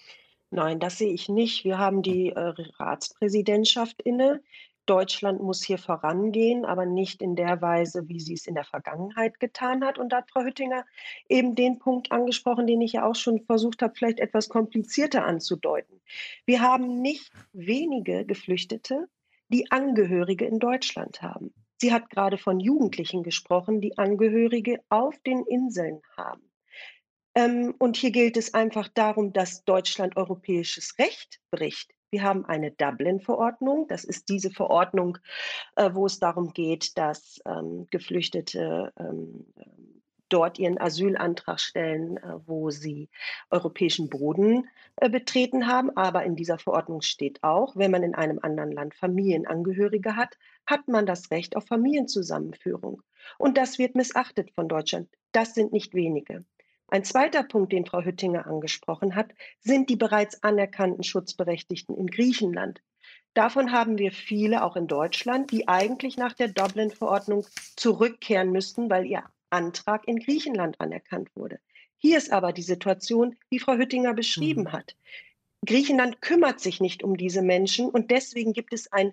Nein, das sehe ich nicht. Wir haben die äh, Ratspräsidentschaft inne. Deutschland muss hier vorangehen, aber nicht in der Weise, wie sie es in der Vergangenheit getan hat. Und da hat Frau Hüttinger eben den Punkt angesprochen, den ich ja auch schon versucht habe, vielleicht etwas komplizierter anzudeuten. Wir haben nicht wenige Geflüchtete, die Angehörige in Deutschland haben. Sie hat gerade von Jugendlichen gesprochen, die Angehörige auf den Inseln haben. Ähm, und hier gilt es einfach darum, dass Deutschland europäisches Recht bricht. Wir haben eine Dublin-Verordnung. Das ist diese Verordnung, äh, wo es darum geht, dass ähm, Geflüchtete ähm, ähm, dort ihren Asylantrag stellen, äh, wo sie europäischen Boden äh, betreten haben. Aber in dieser Verordnung steht auch, wenn man in einem anderen Land Familienangehörige hat, hat man das Recht auf Familienzusammenführung. Und das wird missachtet von Deutschland. Das sind nicht wenige. Ein zweiter Punkt, den Frau Hüttinger angesprochen hat, sind die bereits anerkannten Schutzberechtigten in Griechenland. Davon haben wir viele auch in Deutschland, die eigentlich nach der Dublin-Verordnung zurückkehren müssten, weil ihr Antrag in Griechenland anerkannt wurde. Hier ist aber die Situation, wie Frau Hüttinger beschrieben Mhm. hat. Griechenland kümmert sich nicht um diese Menschen und deswegen gibt es ein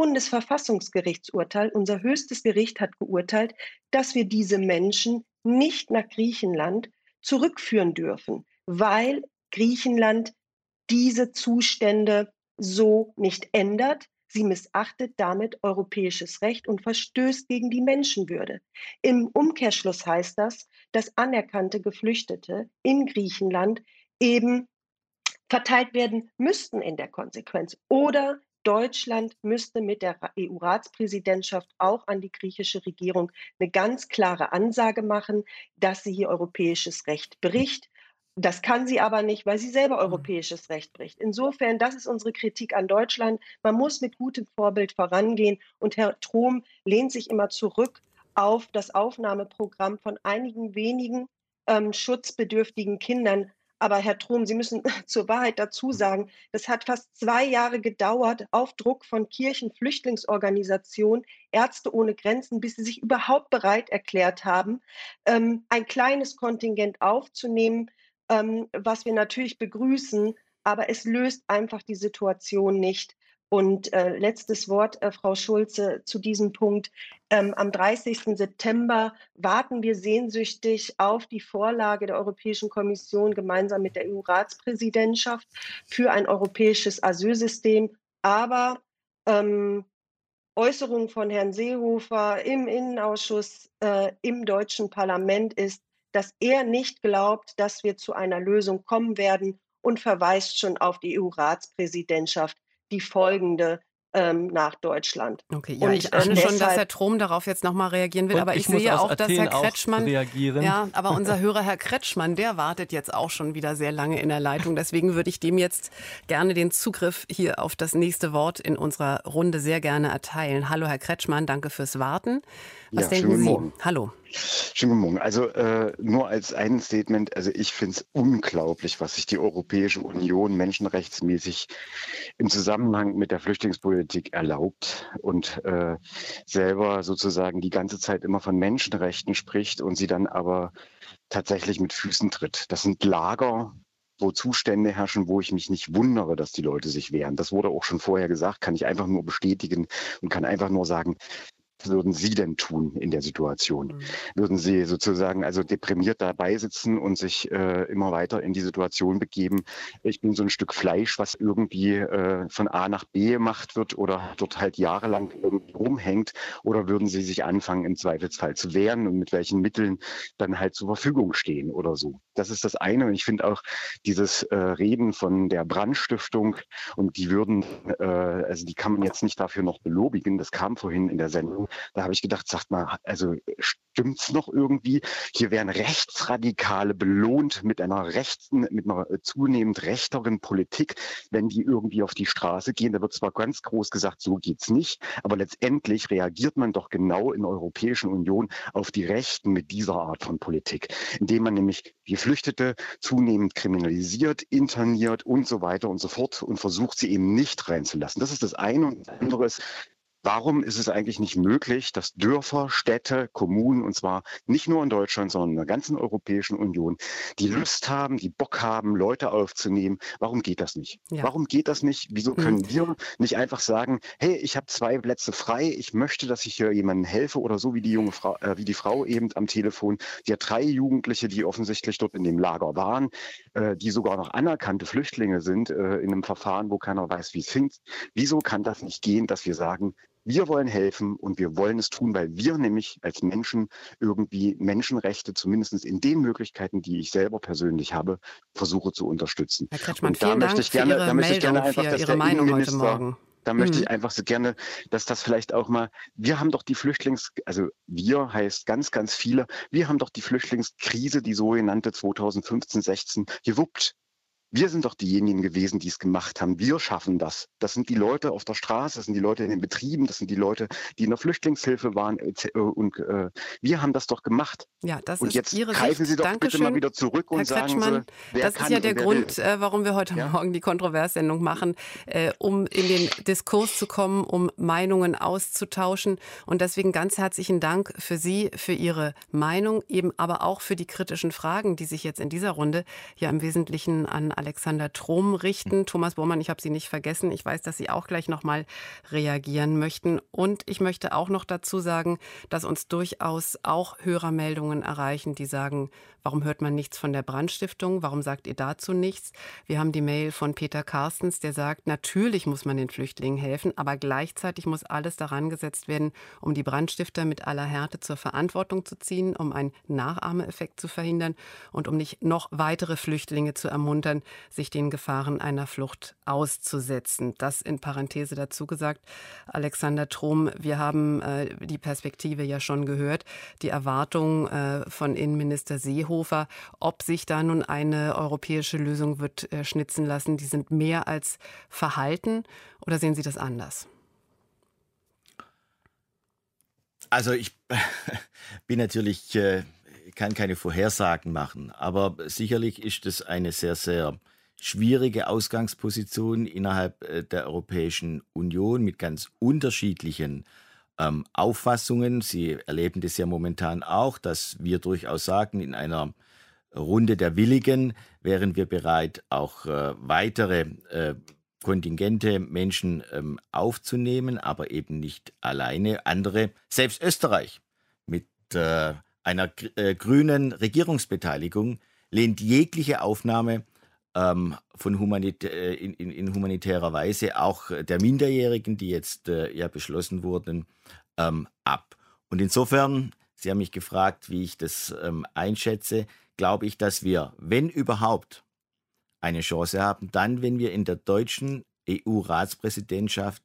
Bundesverfassungsgerichtsurteil. Unser höchstes Gericht hat geurteilt, dass wir diese Menschen nicht nach Griechenland zurückführen dürfen, weil Griechenland diese Zustände so nicht ändert. Sie missachtet damit europäisches Recht und verstößt gegen die Menschenwürde. Im Umkehrschluss heißt das, dass anerkannte Geflüchtete in Griechenland eben verteilt werden müssten in der Konsequenz. Oder Deutschland müsste mit der E U-Ratspräsidentschaft auch an die griechische Regierung eine ganz klare Ansage machen, dass sie hier europäisches Recht bricht. Das kann sie aber nicht, weil sie selber europäisches Recht bricht. Insofern, das ist unsere Kritik an Deutschland. Man muss mit gutem Vorbild vorangehen. Und Herr Trom lehnt sich immer zurück auf das Aufnahmeprogramm von einigen wenigen ähm, schutzbedürftigen Kindern. Aber Herr Trom, Sie müssen zur Wahrheit dazu sagen, das hat fast zwei Jahre gedauert, auf Druck von Kirchen, Flüchtlingsorganisationen, Ärzte ohne Grenzen, bis sie sich überhaupt bereit erklärt haben, ähm, ein kleines Kontingent aufzunehmen, ähm, was wir natürlich begrüßen, aber es löst einfach die Situation nicht. Und äh, letztes Wort, äh, Frau Schulze, zu diesem Punkt. Ähm, am dreißigsten September warten wir sehnsüchtig auf die Vorlage der Europäischen Kommission gemeinsam mit der E U-Ratspräsidentschaft für ein europäisches Asylsystem. Aber ähm, Äußerung von Herrn Seehofer im Innenausschuss äh, im deutschen Parlament ist, dass er nicht glaubt, dass wir zu einer Lösung kommen werden und verweist schon auf die E U-Ratspräsidentschaft, die folgende ähm, nach Deutschland. Okay, ja, Und ich äh, ahne schon, dass Herr deshalb, Trom darauf jetzt nochmal reagieren will, Und aber ich, ich muss sehe aus auch, dass Athen Herr auch Kretschmann, reagieren. ja, aber unser Hörer Herr Kretschmann, der wartet jetzt auch schon wieder sehr lange in der Leitung. Deswegen würde ich dem jetzt gerne den Zugriff hier auf das nächste Wort in unserer Runde sehr gerne erteilen. Hallo Herr Kretschmann, danke fürs Warten. Was Ja, denken schönen Sie? Morgen. Hallo. Schönen guten Morgen. Also äh, nur als ein Statement, also ich finde es unglaublich, was sich die Europäische Union menschenrechtsmäßig im Zusammenhang mit der Flüchtlingspolitik erlaubt und äh, selber sozusagen die ganze Zeit immer von Menschenrechten spricht und sie dann aber tatsächlich mit Füßen tritt. Das sind Lager, wo Zustände herrschen, wo ich mich nicht wundere, dass die Leute sich wehren. Das wurde auch schon vorher gesagt, kann ich einfach nur bestätigen und kann einfach nur sagen, was würden Sie denn tun in der Situation? Mhm. Würden Sie sozusagen also deprimiert dabei sitzen und sich äh, immer weiter in die Situation begeben? Ich bin so ein Stück Fleisch, was irgendwie äh, von A nach B gemacht wird oder dort halt jahrelang irgendwie rumhängt? Oder würden Sie sich anfangen, im Zweifelsfall zu wehren und mit welchen Mitteln dann halt zur Verfügung stehen oder so? Das ist das eine. Und ich finde auch dieses äh, Reden von der Brandstiftung und die würden, äh, also die kann man jetzt nicht dafür noch belobigen. Das kam vorhin in der Sendung. Da habe ich gedacht, sagt mal, also stimmt's noch irgendwie? Hier werden Rechtsradikale belohnt mit einer rechten, mit einer zunehmend rechteren Politik, wenn die irgendwie auf die Straße gehen. Da wird zwar ganz groß gesagt, so geht's nicht, aber letztendlich reagiert man doch genau in der Europäischen Union auf die Rechten mit dieser Art von Politik, indem man nämlich die Geflüchtete zunehmend kriminalisiert, interniert und so weiter und so fort und versucht, sie eben nicht reinzulassen. Das ist das eine. Und das andere ist, Warum ist es eigentlich nicht möglich, dass Dörfer, Städte, Kommunen, und zwar nicht nur in Deutschland, sondern in der ganzen Europäischen Union, die Lust haben, die Bock haben, Leute aufzunehmen, warum geht das nicht? Ja. Warum geht das nicht? Wieso können Mhm. wir nicht einfach sagen, hey, ich habe zwei Plätze frei, ich möchte, dass ich hier jemandem helfe, oder so wie die junge Frau, äh, wie die Frau eben am Telefon, die hat drei Jugendliche, die offensichtlich dort in dem Lager waren, äh, die sogar noch anerkannte Flüchtlinge sind, äh, in einem Verfahren, wo keiner weiß, wie es hinkt. Wieso kann das nicht gehen, dass wir sagen, wir wollen helfen und wir wollen es tun, weil wir nämlich als Menschen irgendwie Menschenrechte, zumindest in den Möglichkeiten, die ich selber persönlich habe, versuche zu unterstützen. Herr Kretschmann, Und da vielen möchte Dank ich für gerne, Ihre da möchte ich gerne Meldung, einfach, für dass Ihre der Meinung heute Innenminister, Morgen. da möchte Mhm. ich einfach so gerne, dass das vielleicht auch mal, wir haben doch die Flüchtlings, also wir heißt ganz, ganz viele, wir haben doch die Flüchtlingskrise, die sogenannte zweitausendfünfzehn, sechzehn gewuppt. Wir sind doch diejenigen gewesen, die es gemacht haben. Wir schaffen das. Das sind die Leute auf der Straße, das sind die Leute in den Betrieben, das sind die Leute, die in der Flüchtlingshilfe waren. Und äh, wir haben das doch gemacht. Ja, das Und ist jetzt Ihre greifen Sicht. Sie doch bitte mal Dankeschön, wieder zurück und Herr sagen Kretschmann. Sie, wer Das kann ist ja und der wer Grund, will. äh, warum wir heute Ja. Morgen die Kontroverssendung machen, äh, um in den Diskurs zu kommen, um Meinungen auszutauschen. Und deswegen ganz herzlichen Dank für Sie, für Ihre Meinung, eben aber auch für die kritischen Fragen, die sich jetzt in dieser Runde ja im Wesentlichen an Alexander Trom richten. Thomas Bormann, ich habe Sie nicht vergessen. Ich weiß, dass Sie auch gleich noch mal reagieren möchten. Und ich möchte auch noch dazu sagen, dass uns durchaus auch Hörermeldungen erreichen, die sagen, warum hört man nichts von der Brandstiftung? Warum sagt ihr dazu nichts? Wir haben die Mail von Peter Carstens, der sagt, natürlich muss man den Flüchtlingen helfen, aber gleichzeitig muss alles daran gesetzt werden, um die Brandstifter mit aller Härte zur Verantwortung zu ziehen, um einen Nachahmeeffekt zu verhindern und um nicht noch weitere Flüchtlinge zu ermuntern, sich den Gefahren einer Flucht auszusetzen. Das in Parenthese dazu gesagt. Alexander Trom, wir haben äh, die Perspektive ja schon gehört, die Erwartung äh, von Innenminister Seehofer, ob sich da nun eine europäische Lösung wird äh, schnitzen lassen, die sind mehr als verhalten, oder sehen Sie das anders? Also ich bin natürlich, äh, kann keine Vorhersagen machen, aber sicherlich ist es eine sehr, sehr schwierige Ausgangsposition innerhalb äh, der Europäischen Union mit ganz unterschiedlichen ähm, Auffassungen. Sie erleben das ja momentan auch, dass wir durchaus sagen, in einer Runde der Willigen wären wir bereit, auch äh, weitere äh, Kontingente Menschen ähm, aufzunehmen, aber eben nicht alleine. Andere, selbst Österreich mit äh, einer gr- äh, grünen Regierungsbeteiligung, lehnt jegliche Aufnahme ähm, von humanitä- äh, in, in, in humanitärer Weise, auch der Minderjährigen, die jetzt äh, ja beschlossen wurden, ähm, ab. Und insofern, Sie haben mich gefragt, wie ich das ähm, einschätze, glaube ich, dass wir, wenn überhaupt, eine Chance haben, dann, wenn wir in der deutschen E U-Ratspräsidentschaft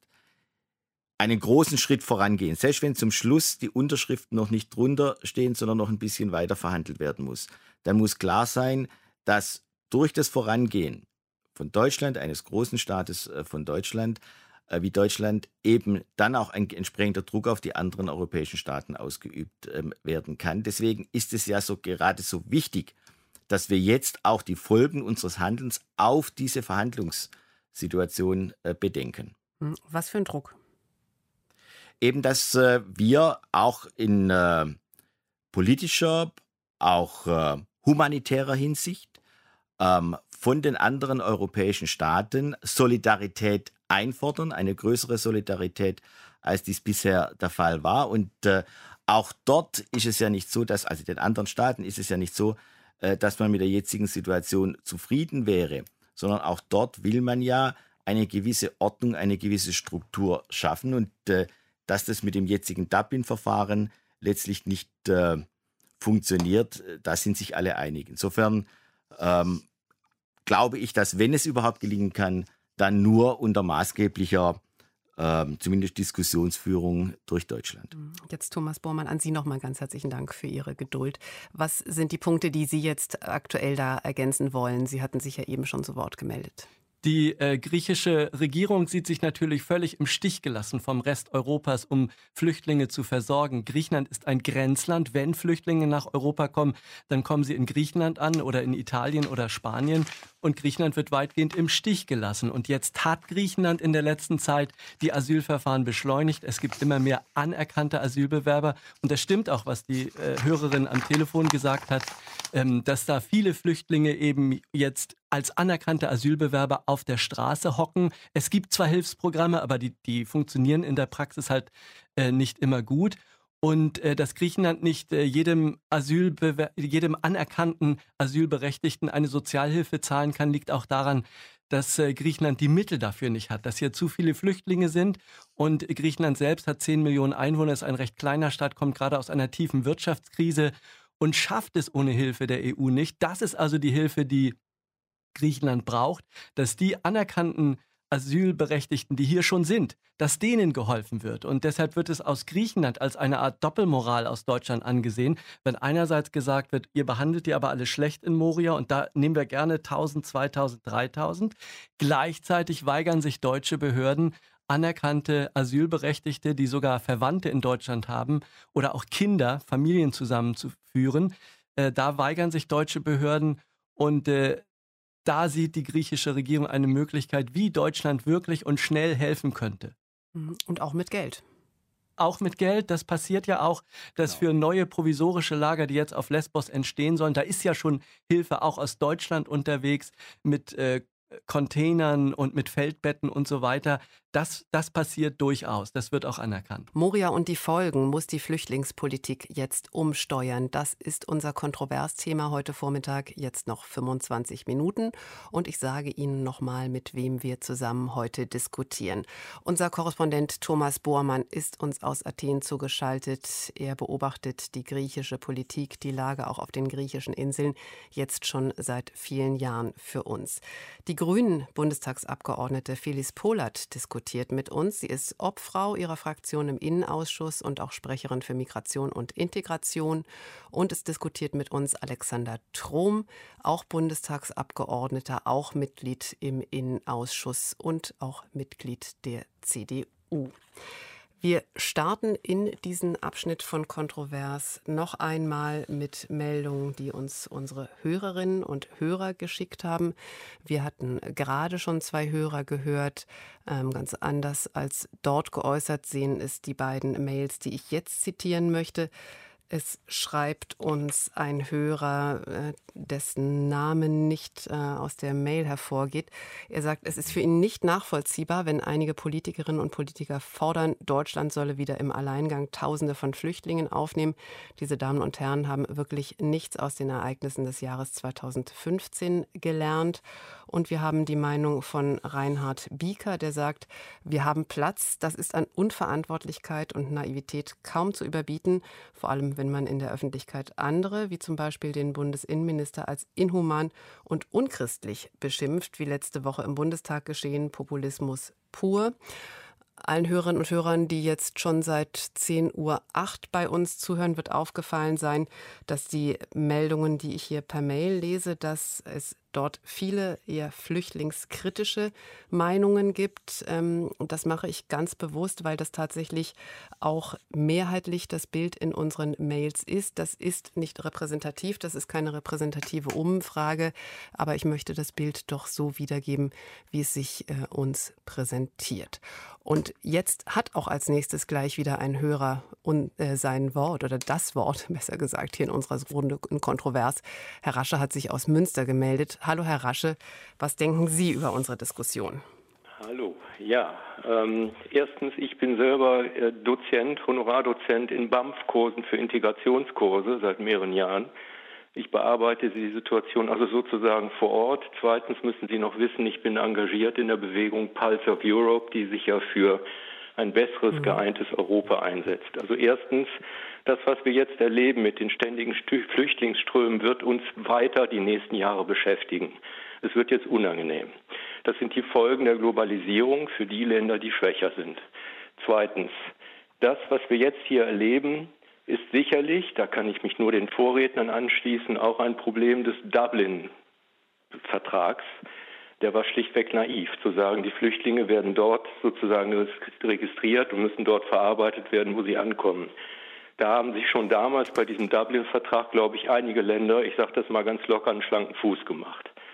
einen großen Schritt vorangehen. Selbst wenn zum Schluss die Unterschriften noch nicht drunter stehen, sondern noch ein bisschen weiter verhandelt werden muss. Dann muss klar sein, dass durch das Vorangehen von Deutschland, eines großen Staates äh, von Deutschland, äh, wie Deutschland, eben dann auch ein entsprechender Druck auf die anderen europäischen Staaten ausgeübt ähm, werden kann. Deswegen ist es ja so gerade so wichtig, dass wir jetzt auch die Folgen unseres Handelns auf diese Verhandlungssituation äh, bedenken. Was für ein Druck? Eben, dass äh, wir auch in äh, politischer, auch äh, humanitärer Hinsicht ähm, von den anderen europäischen Staaten Solidarität einfordern, eine größere Solidarität, als dies bisher der Fall war. Und äh, auch dort ist es ja nicht so, dass, also den anderen Staaten ist es ja nicht so, äh, dass man mit der jetzigen Situation zufrieden wäre, sondern auch dort will man ja eine gewisse Ordnung, eine gewisse Struktur schaffen. Und äh, dass das mit dem jetzigen Dublin-Verfahren letztlich nicht äh, funktioniert, da sind sich alle einig. Insofern ähm, glaube ich, dass, wenn es überhaupt gelingen kann, dann nur unter maßgeblicher, ähm, zumindest Diskussionsführung durch Deutschland. Jetzt Thomas Bormann, an Sie nochmal ganz herzlichen Dank für Ihre Geduld. Was sind die Punkte, die Sie jetzt aktuell da ergänzen wollen? Sie hatten sich ja eben schon zu Wort gemeldet. Die äh, griechische Regierung sieht sich natürlich völlig im Stich gelassen vom Rest Europas, um Flüchtlinge zu versorgen. Griechenland ist ein Grenzland. Wenn Flüchtlinge nach Europa kommen, dann kommen sie in Griechenland an oder in Italien oder Spanien. und Griechenland wird weitgehend im Stich gelassen. Und jetzt hat Griechenland in der letzten Zeit die Asylverfahren beschleunigt. Es gibt immer mehr anerkannte Asylbewerber. Und das stimmt auch, was die äh, Hörerin am Telefon gesagt hat, ähm, dass da viele Flüchtlinge eben jetzt als anerkannte Asylbewerber auf der Straße hocken. Es gibt zwar Hilfsprogramme, aber die, die funktionieren in der Praxis halt äh, nicht immer gut. Und äh, dass Griechenland nicht äh, jedem Asylbewer- jedem anerkannten Asylberechtigten eine Sozialhilfe zahlen kann, liegt auch daran, dass äh, Griechenland die Mittel dafür nicht hat, dass hier zu viele Flüchtlinge sind. Und Griechenland selbst hat zehn Millionen Einwohner, ist ein recht kleiner Staat, kommt gerade aus einer tiefen Wirtschaftskrise und schafft es ohne Hilfe der E U nicht. Das ist also die Hilfe, die Griechenland braucht, dass die anerkannten Asylberechtigten, die hier schon sind, dass denen geholfen wird. Und deshalb wird es aus Griechenland als eine Art Doppelmoral aus Deutschland angesehen, wenn einerseits gesagt wird, ihr behandelt die aber alle schlecht in Moria und da nehmen wir gerne tausend, zweitausend, dreitausend. Gleichzeitig weigern sich deutsche Behörden, anerkannte Asylberechtigte, die sogar Verwandte in Deutschland haben oder auch Kinder, Familien zusammenzuführen. Äh, da weigern sich deutsche Behörden und äh, da sieht die griechische Regierung eine Möglichkeit, wie Deutschland wirklich und schnell helfen könnte. Und auch mit Geld. Auch mit Geld, das passiert ja auch, dass genau. für neue provisorische Lager, die jetzt auf Lesbos entstehen sollen, da ist ja schon Hilfe auch aus Deutschland unterwegs mit äh, Containern und mit Feldbetten und so weiter. Das, das passiert durchaus. Das wird auch anerkannt. Moria und die Folgen muss die Flüchtlingspolitik jetzt umsteuern. Das ist unser Kontroversthema heute Vormittag. Jetzt noch fünfundzwanzig Minuten. Und ich sage Ihnen nochmal, mit wem wir zusammen heute diskutieren. Unser Korrespondent Thomas Bormann ist uns aus Athen zugeschaltet. Er beobachtet die griechische Politik, die Lage auch auf den griechischen Inseln, jetzt schon seit vielen Jahren für uns. Die Grünen-Bundestagsabgeordnete Phyllis Polat diskutiert mit uns. Sie ist Obfrau ihrer Fraktion im Innenausschuss und auch Sprecherin für Migration und Integration. Und es diskutiert mit uns Alexander Trom, auch Bundestagsabgeordneter, auch Mitglied im Innenausschuss und auch Mitglied der C D U. Wir starten in diesen Abschnitt von Kontrovers noch einmal mit Meldungen, die uns unsere Hörerinnen und Hörer geschickt haben. Wir hatten gerade schon zwei Hörer gehört. Ähm, ganz anders als dort geäußert sehen es die beiden Mails, die ich jetzt zitieren möchte. Es schreibt uns ein Hörer, dessen Name nicht äh, aus der Mail hervorgeht. Er sagt, es ist für ihn nicht nachvollziehbar, wenn einige Politikerinnen und Politiker fordern, Deutschland solle wieder im Alleingang Tausende von Flüchtlingen aufnehmen. Diese Damen und Herren haben wirklich nichts aus den Ereignissen des Jahres zweitausendfünfzehn gelernt. Und wir haben die Meinung von Reinhard Bieker, der sagt, wir haben Platz. Das ist an Unverantwortlichkeit und Naivität kaum zu überbieten, vor allem wenn man in der Öffentlichkeit andere, wie zum Beispiel den Bundesinnenminister, als inhuman und unchristlich beschimpft, wie letzte Woche im Bundestag geschehen, Populismus pur. Allen Hörerinnen und Hörern, die jetzt schon seit zehn Uhr acht bei uns zuhören, wird aufgefallen sein, dass die Meldungen, die ich hier per Mail lese, dass es dort viele eher flüchtlingskritische Meinungen gibt. Und das mache ich ganz bewusst, weil das tatsächlich auch mehrheitlich das Bild in unseren Mails ist. Das ist nicht repräsentativ, das ist keine repräsentative Umfrage, aber ich möchte das Bild doch so wiedergeben, wie es sich uns präsentiert. Und jetzt hat auch als nächstes gleich wieder ein Hörer sein Wort oder das Wort, besser gesagt, hier in unserer Runde Kontrovers. Herr Rasche hat sich aus Münster gemeldet. Hallo Herr Rasche, was denken Sie über unsere Diskussion? Hallo, ja, ähm, erstens, ich bin selber äh, Dozent, Honorardozent in B A M F-Kursen für Integrationskurse seit mehreren Jahren. Ich bearbeite die Situation also sozusagen vor Ort. Zweitens müssen Sie noch wissen, ich bin engagiert in der Bewegung Pulse of Europe, die sich ja für ein besseres, geeintes Europa einsetzt. Also erstens, das, was wir jetzt erleben mit den ständigen Flüchtlingsströmen, wird uns weiter die nächsten Jahre beschäftigen. Es wird jetzt unangenehm. Das sind die Folgen der Globalisierung für die Länder, die schwächer sind. Zweitens, das, was wir jetzt hier erleben, ist sicherlich, da kann ich mich nur den Vorrednern anschließen, auch ein Problem des Dublin-Vertrags. Der war schlichtweg naiv, zu sagen, die Flüchtlinge werden dort sozusagen registriert und müssen dort verarbeitet werden, wo sie ankommen. Da haben sich schon damals bei diesem Dublin-Vertrag, glaube ich, einige Länder, ich sage das mal ganz locker, einen schlanken Fuß gemacht.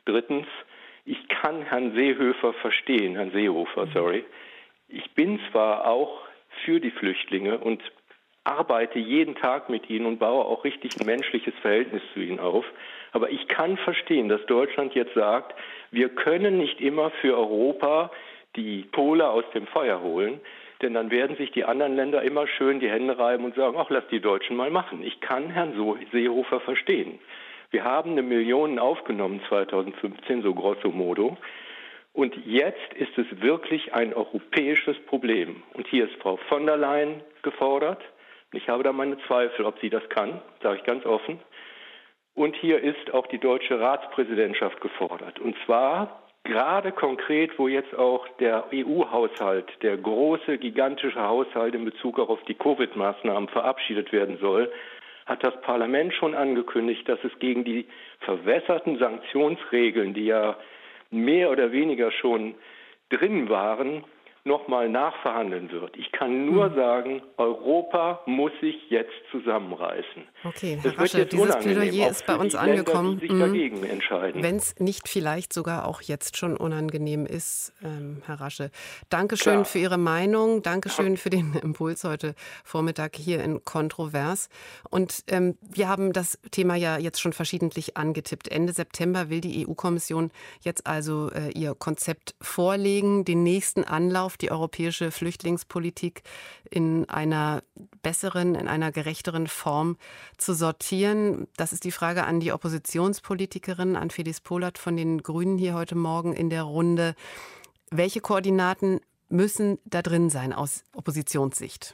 Drittens, ich kann Herrn Seehofer verstehen, Herrn Seehofer, sorry. Ich bin zwar auch für die Flüchtlinge und arbeite jeden Tag mit ihnen und baue auch richtig ein menschliches Verhältnis zu ihnen auf. Aber ich kann verstehen, dass Deutschland jetzt sagt, wir können nicht immer für Europa die Kohle aus dem Feuer holen, denn dann werden sich die anderen Länder immer schön die Hände reiben und sagen, ach, lass die Deutschen mal machen. Ich kann Herrn Seehofer verstehen. Wir haben eine Million aufgenommen zweitausendfünfzehn, so grosso modo. Und jetzt ist es wirklich ein europäisches Problem. Und hier ist Frau von der Leyen gefordert. Ich habe da meine Zweifel, ob sie das kann, sage ich ganz offen. Und hier ist auch die deutsche Ratspräsidentschaft gefordert. Und zwar gerade konkret, wo jetzt auch der E U-Haushalt, der große, gigantische Haushalt in Bezug auch auf die Covid-Maßnahmen verabschiedet werden soll, hat das Parlament schon angekündigt, dass es gegen die verwässerten Sanktionsregeln, die ja mehr oder weniger schon drin waren, nochmal nachverhandeln wird. Ich kann nur hm. sagen, Europa muss sich jetzt zusammenreißen. Okay, Herr Rasche, dieses Plädoyer ist bei uns die angekommen. Länder, die sich dagegen entscheiden. Wenn es nicht vielleicht sogar auch jetzt schon unangenehm ist, ähm, Herr Rasche. Dankeschön Klar. für Ihre Meinung. Dankeschön für den Impuls heute Vormittag hier in Kontrovers. Und ähm, wir haben das Thema ja jetzt schon verschiedentlich angetippt. Ende September will die E U-Kommission jetzt also äh, ihr Konzept vorlegen, den nächsten Anlauf, die europäische Flüchtlingspolitik in einer besseren, in einer gerechteren Form zu sortieren. Das ist die Frage an die Oppositionspolitikerin, an Fedis Polat von den Grünen hier heute Morgen in der Runde. Welche Koordinaten müssen da drin sein aus Oppositionssicht?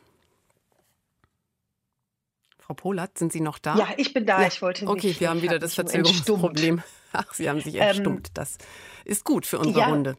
Frau Polat, sind Sie noch da? Ja, ich bin da. Ja. Ich wollte Okay, nicht, wir haben wieder das Verzögerungsproblem. Ach, Sie haben sich entstummt. Das ist gut für unsere ja. Runde.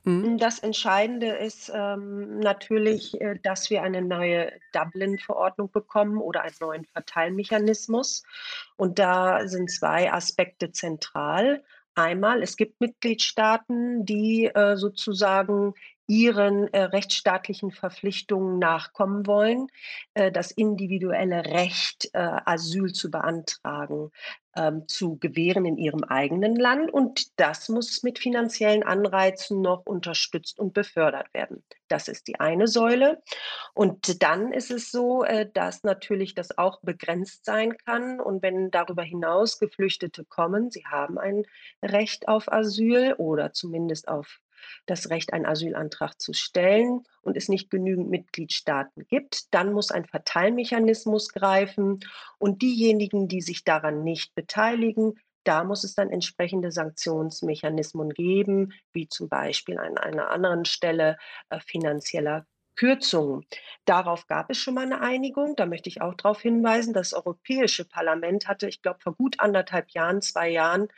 Das Entscheidende ist ähm, natürlich, äh, dass wir eine neue Dublin-Verordnung bekommen oder einen neuen Verteilmechanismus. Und da sind zwei Aspekte zentral. Einmal, es gibt Mitgliedstaaten, die äh, sozusagen ihren äh, rechtsstaatlichen Verpflichtungen nachkommen wollen, äh, das individuelle Recht, äh, Asyl zu beantragen, ähm, zu gewähren in ihrem eigenen Land. Und das muss mit finanziellen Anreizen noch unterstützt und befördert werden. Das ist die eine Säule. Und dann ist es so, äh, dass natürlich das auch begrenzt sein kann. Und wenn darüber hinaus Geflüchtete kommen, sie haben ein Recht auf Asyl oder zumindest auf das Recht, einen Asylantrag zu stellen und es nicht genügend Mitgliedstaaten gibt, dann muss ein Verteilmechanismus greifen und diejenigen, die sich daran nicht beteiligen, da muss es dann entsprechende Sanktionsmechanismen geben, wie zum Beispiel an einer anderen Stelle äh, finanzieller Kürzungen. Darauf gab es schon mal eine Einigung. Da möchte ich auch darauf hinweisen, das Europäische Parlament hatte, ich glaube, vor gut anderthalb Jahren, zwei Jahren,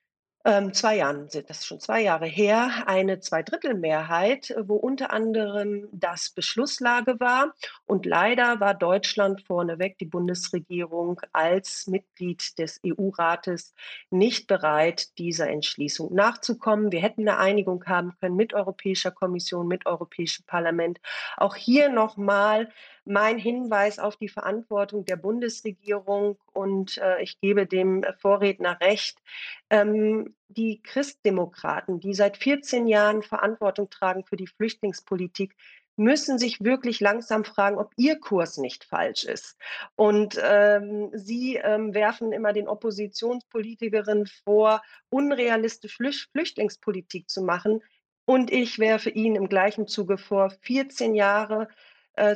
Ähm, zwei Jahren sind das schon zwei Jahre her, eine Zweidrittelmehrheit, wo unter anderem das Beschlusslage war. Und leider war Deutschland vorneweg, die Bundesregierung als Mitglied des E U-Rates, nicht bereit, dieser Entschließung nachzukommen. Wir hätten eine Einigung haben können mit Europäischer Kommission, mit Europäischem Parlament. Auch hier nochmal mein Hinweis auf die Verantwortung der Bundesregierung und äh, ich gebe dem Vorredner recht. Ähm, die Christdemokraten, die seit vierzehn Jahren Verantwortung tragen für die Flüchtlingspolitik, müssen sich wirklich langsam fragen, ob ihr Kurs nicht falsch ist. Und ähm, sie ähm, werfen immer den Oppositionspolitikerinnen vor, unrealistisch Flücht- Flüchtlingspolitik zu machen. Und ich werfe ihnen im gleichen Zuge vor, vierzehn Jahre äh,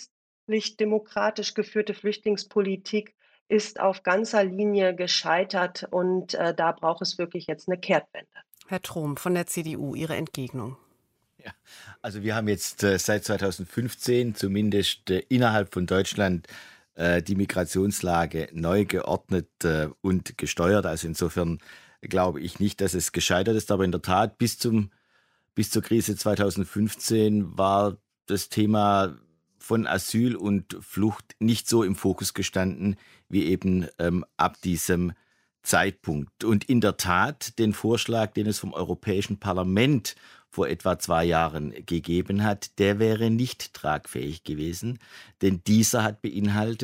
christlich-demokratisch geführte Flüchtlingspolitik ist auf ganzer Linie gescheitert und äh, da braucht es wirklich jetzt eine Kehrtwende. Herr Trom von der C D U, Ihre Entgegnung. Ja, also wir haben jetzt äh, seit zweitausendfünfzehn zumindest äh, innerhalb von Deutschland äh, die Migrationslage neu geordnet äh, und gesteuert. Also insofern glaube ich nicht, dass es gescheitert ist, aber in der Tat bis zum bis zur Krise zweitausendfünfzehn war das Thema von Asyl und Flucht nicht so im Fokus gestanden wie eben ähm, ab diesem Zeitpunkt. Und in der Tat, den Vorschlag, den es vom Europäischen Parlament vor etwa zwei Jahren gegeben hat, der wäre nicht tragfähig gewesen, denn dieser hat beinhaltet,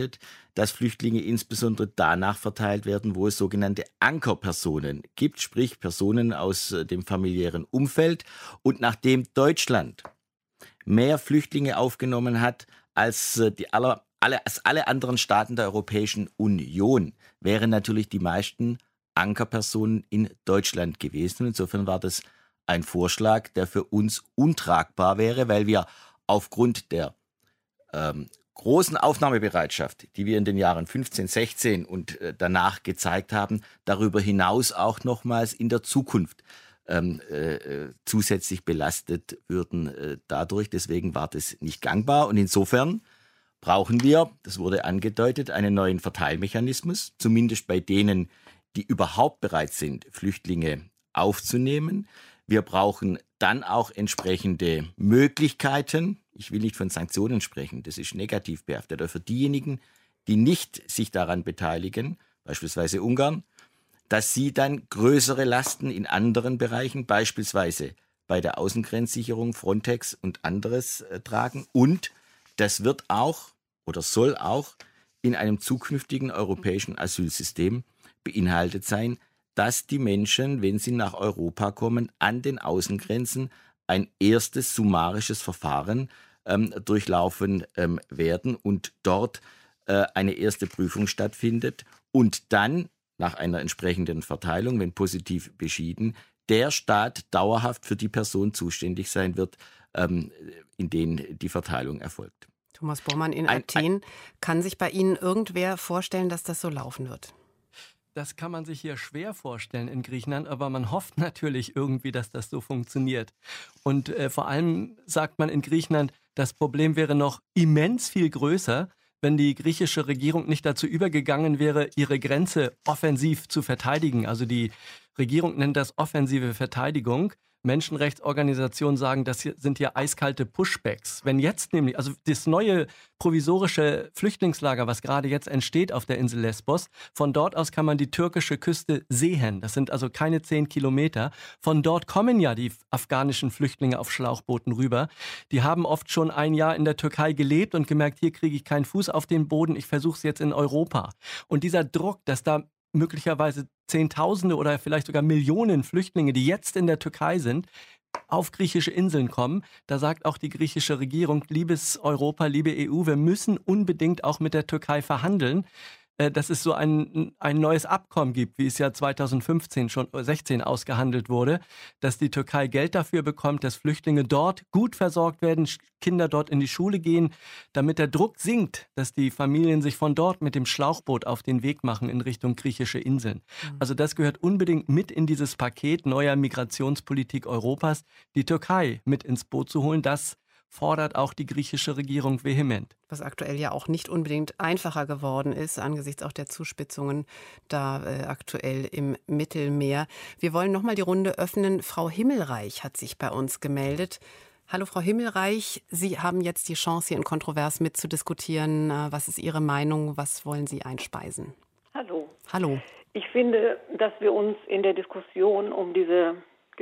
dass Flüchtlinge insbesondere danach verteilt werden, wo es sogenannte Ankerpersonen gibt, sprich Personen aus dem familiären Umfeld. Und nachdem Deutschland mehr Flüchtlinge aufgenommen hat als, die aller, alle, als alle anderen Staaten der Europäischen Union, wären natürlich die meisten Ankerpersonen in Deutschland gewesen. Insofern war das ein Vorschlag, der für uns untragbar wäre, weil wir aufgrund der ähm, großen Aufnahmebereitschaft, die wir in den Jahren fünfzehn, sechzehn und äh, danach gezeigt haben, darüber hinaus auch nochmals in der Zukunft ähm, äh, zusätzlich belastet würden äh, dadurch. Deswegen war das nicht gangbar. Und insofern brauchen wir, das wurde angedeutet, einen neuen Verteilmechanismus, zumindest bei denen, die überhaupt bereit sind, Flüchtlinge aufzunehmen. Wir brauchen dann auch entsprechende Möglichkeiten. Ich will nicht von Sanktionen sprechen, das ist negativ behaftet. Aber für diejenigen, die nicht sich daran beteiligen, beispielsweise Ungarn, dass sie dann größere Lasten in anderen Bereichen, beispielsweise bei der Außengrenzsicherung, Frontex und anderes äh, tragen. Und das wird auch oder soll auch in einem zukünftigen europäischen Asylsystem beinhaltet sein, dass die Menschen, wenn sie nach Europa kommen, an den Außengrenzen ein erstes summarisches Verfahren ähm, durchlaufen ähm, werden und dort äh, eine erste Prüfung stattfindet und dann nach einer entsprechenden Verteilung, wenn positiv beschieden, der Staat dauerhaft für die Person zuständig sein wird, ähm, in den die Verteilung erfolgt. Thomas Bormann in Ein- Athen. Kann sich bei Ihnen irgendwer vorstellen, dass das so laufen wird? Das kann man sich hier schwer vorstellen in Griechenland, aber man hofft natürlich irgendwie, dass das so funktioniert. Und äh, vor allem sagt man in Griechenland, das Problem wäre noch immens viel größer, wenn die griechische Regierung nicht dazu übergegangen wäre, ihre Grenze offensiv zu verteidigen. Also die Regierung nennt das offensive Verteidigung. Menschenrechtsorganisationen sagen, das hier sind ja eiskalte Pushbacks. Wenn jetzt nämlich, also das neue provisorische Flüchtlingslager, was gerade jetzt entsteht auf der Insel Lesbos, von dort aus kann man die türkische Küste sehen. Das sind also keine zehn Kilometer. Von dort kommen ja die afghanischen Flüchtlinge auf Schlauchbooten rüber. Die haben oft schon ein Jahr in der Türkei gelebt und gemerkt, hier kriege ich keinen Fuß auf den Boden, ich versuche es jetzt in Europa. Und dieser Druck, dass da möglicherweise Zehntausende oder vielleicht sogar Millionen Flüchtlinge, die jetzt in der Türkei sind, auf griechische Inseln kommen. Da sagt auch die griechische Regierung, liebes Europa, liebe E U, wir müssen unbedingt auch mit der Türkei verhandeln, äh, dass es so ein, ein neues Abkommen gibt, wie es ja zweitausendfünfzehn schon sechzehn ausgehandelt wurde, dass die Türkei Geld dafür bekommt, dass Flüchtlinge dort gut versorgt werden, Kinder dort in die Schule gehen, damit der Druck sinkt, dass die Familien sich von dort mit dem Schlauchboot auf den Weg machen in Richtung griechische Inseln. Mhm. Also das gehört unbedingt mit in dieses Paket neuer Migrationspolitik Europas, die Türkei mit ins Boot zu holen. Das fordert auch die griechische Regierung vehement. Was aktuell ja auch nicht unbedingt einfacher geworden ist, angesichts auch der Zuspitzungen da äh, aktuell im Mittelmeer. Wir wollen nochmal die Runde öffnen. Frau Himmelreich hat sich bei uns gemeldet. Hallo Frau Himmelreich, Sie haben jetzt die Chance, hier in Kontrovers mitzudiskutieren. Was ist Ihre Meinung? Was wollen Sie einspeisen? Hallo. Hallo. Ich finde, dass wir uns in der Diskussion um diese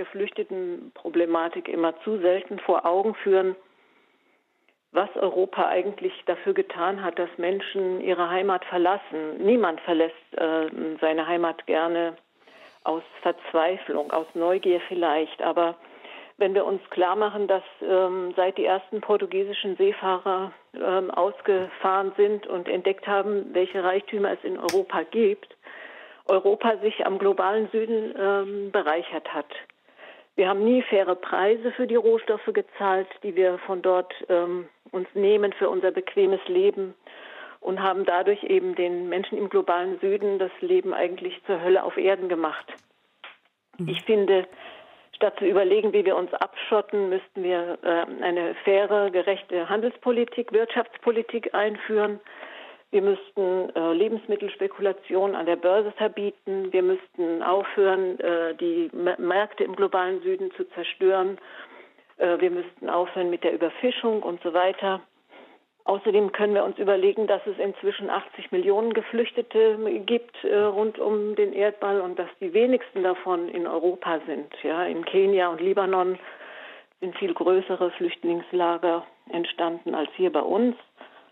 Geflüchtetenproblematik immer zu selten vor Augen führen, was Europa eigentlich dafür getan hat, dass Menschen ihre Heimat verlassen. Niemand verlässt äh, seine Heimat gerne aus Verzweiflung, aus Neugier vielleicht, aber wenn wir uns klar machen, dass ähm, seit die ersten portugiesischen Seefahrer ähm, ausgefahren sind und entdeckt haben, welche Reichtümer es in Europa gibt, Europa sich am globalen Süden ähm, bereichert hat. Wir haben nie faire Preise für die Rohstoffe gezahlt, die wir von dort ähm, uns nehmen für unser bequemes Leben und haben dadurch eben den Menschen im globalen Süden das Leben eigentlich zur Hölle auf Erden gemacht. Mhm. Ich finde, statt zu überlegen, wie wir uns abschotten, müssten wir äh, eine faire, gerechte Handelspolitik, Wirtschaftspolitik einführen. Wir müssten äh, Lebensmittelspekulation an der Börse verbieten. Wir müssten aufhören, äh, die M- Märkte im globalen Süden zu zerstören. Äh, wir müssten aufhören mit der Überfischung und so weiter. Außerdem können wir uns überlegen, dass es inzwischen achtzig Millionen Geflüchtete gibt äh, rund um den Erdball und dass die wenigsten davon in Europa sind. Ja, in Kenia und Libanon sind viel größere Flüchtlingslager entstanden als hier bei uns.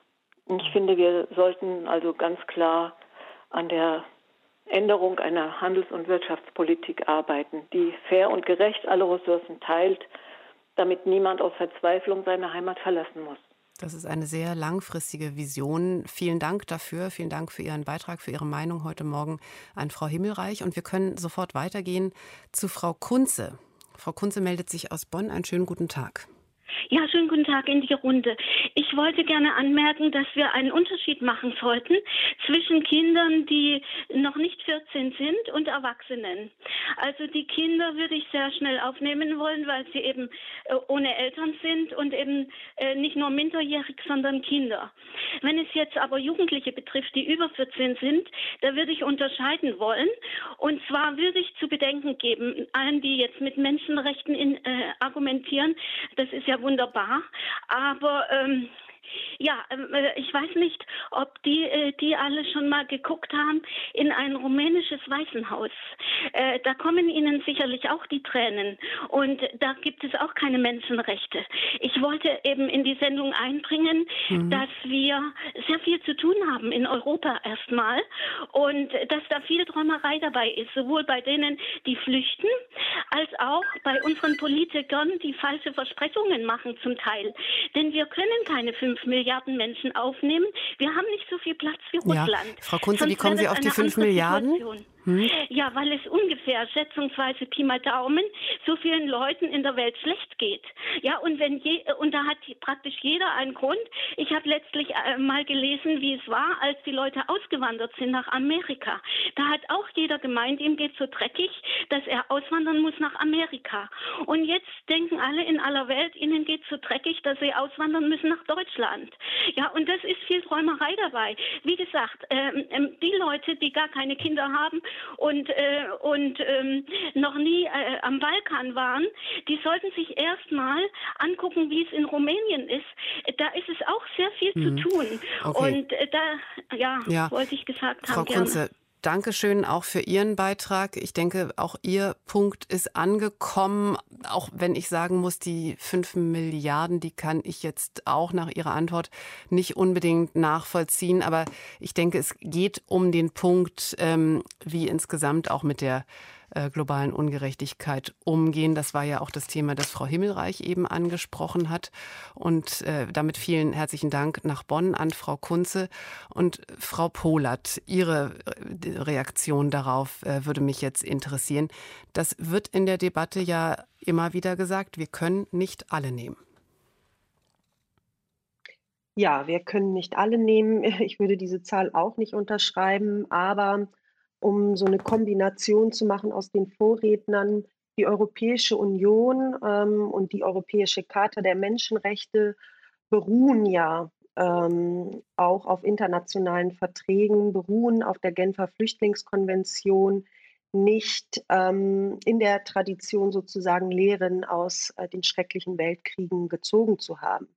Ich finde, wir sollten also ganz klar an der Änderung einer Handels- und Wirtschaftspolitik arbeiten, die fair und gerecht alle Ressourcen teilt, damit niemand aus Verzweiflung seine Heimat verlassen muss. Das ist eine sehr langfristige Vision. Vielen Dank dafür. Vielen Dank für Ihren Beitrag, für Ihre Meinung heute Morgen an Frau Himmelreich. Und wir können sofort weitergehen zu Frau Kunze. Frau Kunze meldet sich aus Bonn. Einen schönen guten Tag. Ja, schönen guten Tag in die Runde. Ich wollte gerne anmerken, dass wir einen Unterschied machen sollten zwischen Kindern, die noch nicht vierzehn sind, und Erwachsenen. Also die Kinder würde ich sehr schnell aufnehmen wollen, weil sie eben äh, ohne Eltern sind und eben äh, nicht nur minderjährig, sondern Kinder. Wenn es jetzt aber Jugendliche betrifft, die über vierzehn sind, da würde ich unterscheiden wollen. Und zwar würde ich zu bedenken geben, allen, die jetzt mit Menschenrechten in, äh, argumentieren, das ist ja wunderbar, aber ähm, ja, äh, ich weiß nicht, ob die, äh, die alle schon mal geguckt haben in ein rumänisches Waisenhaus. Äh, da kommen ihnen sicherlich auch die Tränen und da gibt es auch keine Menschenrechte. Ich wollte eben in die Sendung einbringen, mhm. dass wir sehr viel zu tun haben in Europa erstmal und dass da viel Träumerei dabei ist, sowohl bei denen, die flüchten, als auch bei unseren Politikern, die falsche Versprechungen machen zum Teil. Denn wir können keine fünf Milliarden Menschen aufnehmen. Wir haben nicht so viel Platz wie Russland. Ja. Frau Kunze, wie kommen Sie auf die fünf Milliarden? Hm? Ja, weil es ungefähr, schätzungsweise Pi mal Daumen, so vielen Leuten in der Welt schlecht geht. Ja, und wenn je, und da hat praktisch jeder einen Grund. Ich habe letztlich äh, mal gelesen, wie es war, als die Leute ausgewandert sind nach Amerika. Da hat auch jeder gemeint, ihm geht so dreckig, dass er auswandern muss nach Amerika. Und jetzt denken alle in aller Welt, ihnen geht so dreckig, dass sie auswandern müssen nach Deutschland. Ja, und das ist viel Träumerei dabei. Wie gesagt, ähm, die Leute, die gar keine Kinder haben und, äh, und ähm, noch nie äh, am Balkan waren, die sollten sich erstmal angucken, wie es in Rumänien ist. Da ist es auch sehr viel mhm. zu tun. Okay. Und äh, da ja, ja, wollte ich gesagt Frau haben. Kunze, gerne. Dankeschön auch für Ihren Beitrag. Ich denke, auch Ihr Punkt ist angekommen, auch wenn ich sagen muss, die fünf Milliarden, die kann ich jetzt auch nach Ihrer Antwort nicht unbedingt nachvollziehen. Aber ich denke, es geht um den Punkt, ähm, wie insgesamt auch mit der äh, globalen Ungerechtigkeit umgehen. Das war ja auch das Thema, das Frau Himmelreich eben angesprochen hat. Und äh, damit vielen herzlichen Dank nach Bonn an Frau Kunze. Und Frau Polat, Ihre Reaktion darauf äh, würde mich jetzt interessieren. Das wird in der Debatte ja immer wieder gesagt, wir können nicht alle nehmen. Ja, wir können nicht alle nehmen. Ich würde diese Zahl auch nicht unterschreiben, aber um so eine Kombination zu machen aus den Vorrednern, die Europäische Union ähm, und die Europäische Charta der Menschenrechte beruhen ja ähm, auch auf internationalen Verträgen, beruhen auf der Genfer Flüchtlingskonvention, nicht ähm, in der Tradition sozusagen Lehren aus äh, den schrecklichen Weltkriegen gezogen zu haben.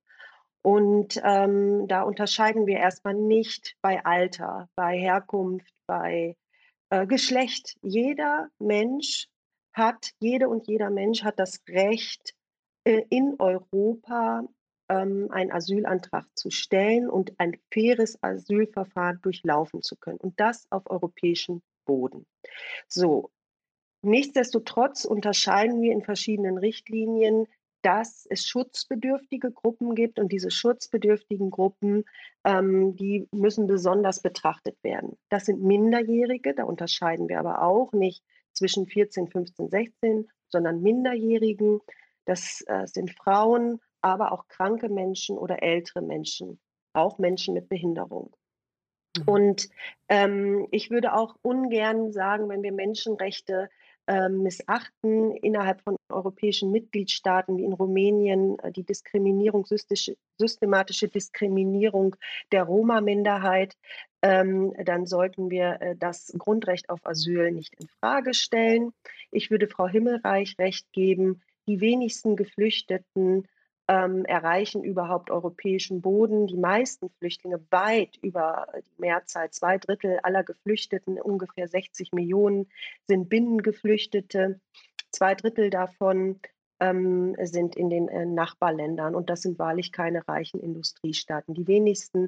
Und ähm, da unterscheiden wir erstmal nicht bei Alter, bei Herkunft, bei äh, Geschlecht. Jeder Mensch hat, jede und jeder Mensch hat das Recht, äh, in Europa ähm, einen Asylantrag zu stellen und ein faires Asylverfahren durchlaufen zu können. Und das auf europäischem Boden. So, nichtsdestotrotz unterscheiden wir in verschiedenen Richtlinien, dass es schutzbedürftige Gruppen gibt und diese schutzbedürftigen Gruppen, ähm, die müssen besonders betrachtet werden. Das sind Minderjährige, da unterscheiden wir aber auch nicht zwischen vierzehn, fünfzehn, sechzehn, sondern Minderjährigen. Das äh, sind Frauen, aber auch kranke Menschen oder ältere Menschen, auch Menschen mit Behinderung. Mhm. Und ähm, ich würde auch ungern sagen, wenn wir Menschenrechte äh, missachten innerhalb von europäischen Mitgliedstaaten wie in Rumänien, äh, die Diskriminierung, systematische Diskriminierung der Roma-Minderheit, ähm, dann sollten wir äh, das Grundrecht auf Asyl nicht in Frage stellen. Ich würde Frau Himmelreich recht geben, die wenigsten Geflüchteten ähm, erreichen überhaupt europäischen Boden. Die meisten Flüchtlinge, weit über die Mehrzahl, zwei Drittel aller Geflüchteten, ungefähr sechzig Millionen, sind Binnengeflüchtete. Zwei Drittel davon ähm, sind in den äh, Nachbarländern und das sind wahrlich keine reichen Industriestaaten. Die wenigsten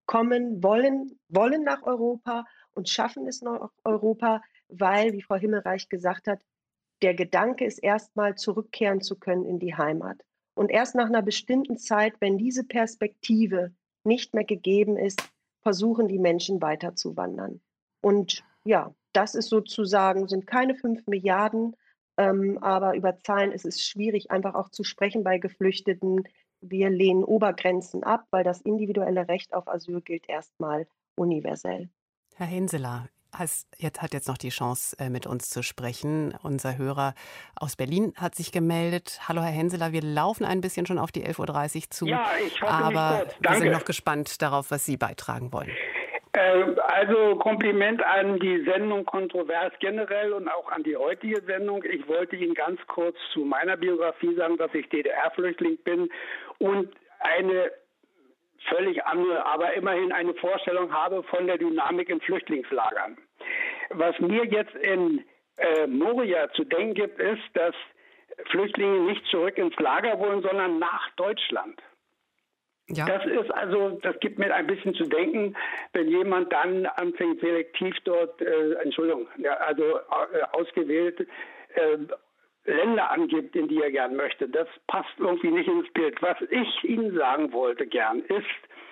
kommen, wollen, wollen nach Europa und schaffen es nach Europa, weil, wie Frau Himmelreich gesagt hat, der Gedanke ist erstmal zurückkehren zu können in die Heimat. Und erst nach einer bestimmten Zeit, wenn diese Perspektive nicht mehr gegeben ist, versuchen die Menschen weiterzuwandern. Und ja, das ist sozusagen, sind keine fünf Milliarden, ähm, aber über Zahlen ist es schwierig, einfach auch zu sprechen bei Geflüchteten. Wir lehnen Obergrenzen ab, weil das individuelle Recht auf Asyl gilt erstmal universell. Herr Henseler, Has, jetzt hat jetzt noch die Chance, äh, mit uns zu sprechen. Unser Hörer aus Berlin hat sich gemeldet. Hallo Herr Henseler, wir laufen ein bisschen schon auf die elf Uhr dreißig zu, ja, ich hoffe aber nicht kurz. wir Danke. sind noch gespannt darauf, was Sie beitragen wollen. Äh, also Kompliment an die Sendung Kontrovers generell und auch an die heutige Sendung. Ich wollte Ihnen ganz kurz zu meiner Biografie sagen, dass ich D D R-Flüchtling bin und eine völlig andere, aber immerhin eine Vorstellung habe von der Dynamik in Flüchtlingslagern. Was mir jetzt in äh, Moria zu denken gibt, ist, dass Flüchtlinge nicht zurück ins Lager wollen, sondern nach Deutschland. Ja. Das ist also, das gibt mir ein bisschen zu denken, wenn jemand dann anfängt, selektiv dort, äh, Entschuldigung, ja, also äh, ausgewählt äh, Länder angibt, in die er gern möchte. Das passt irgendwie nicht ins Bild. Was ich Ihnen sagen wollte gern, ist,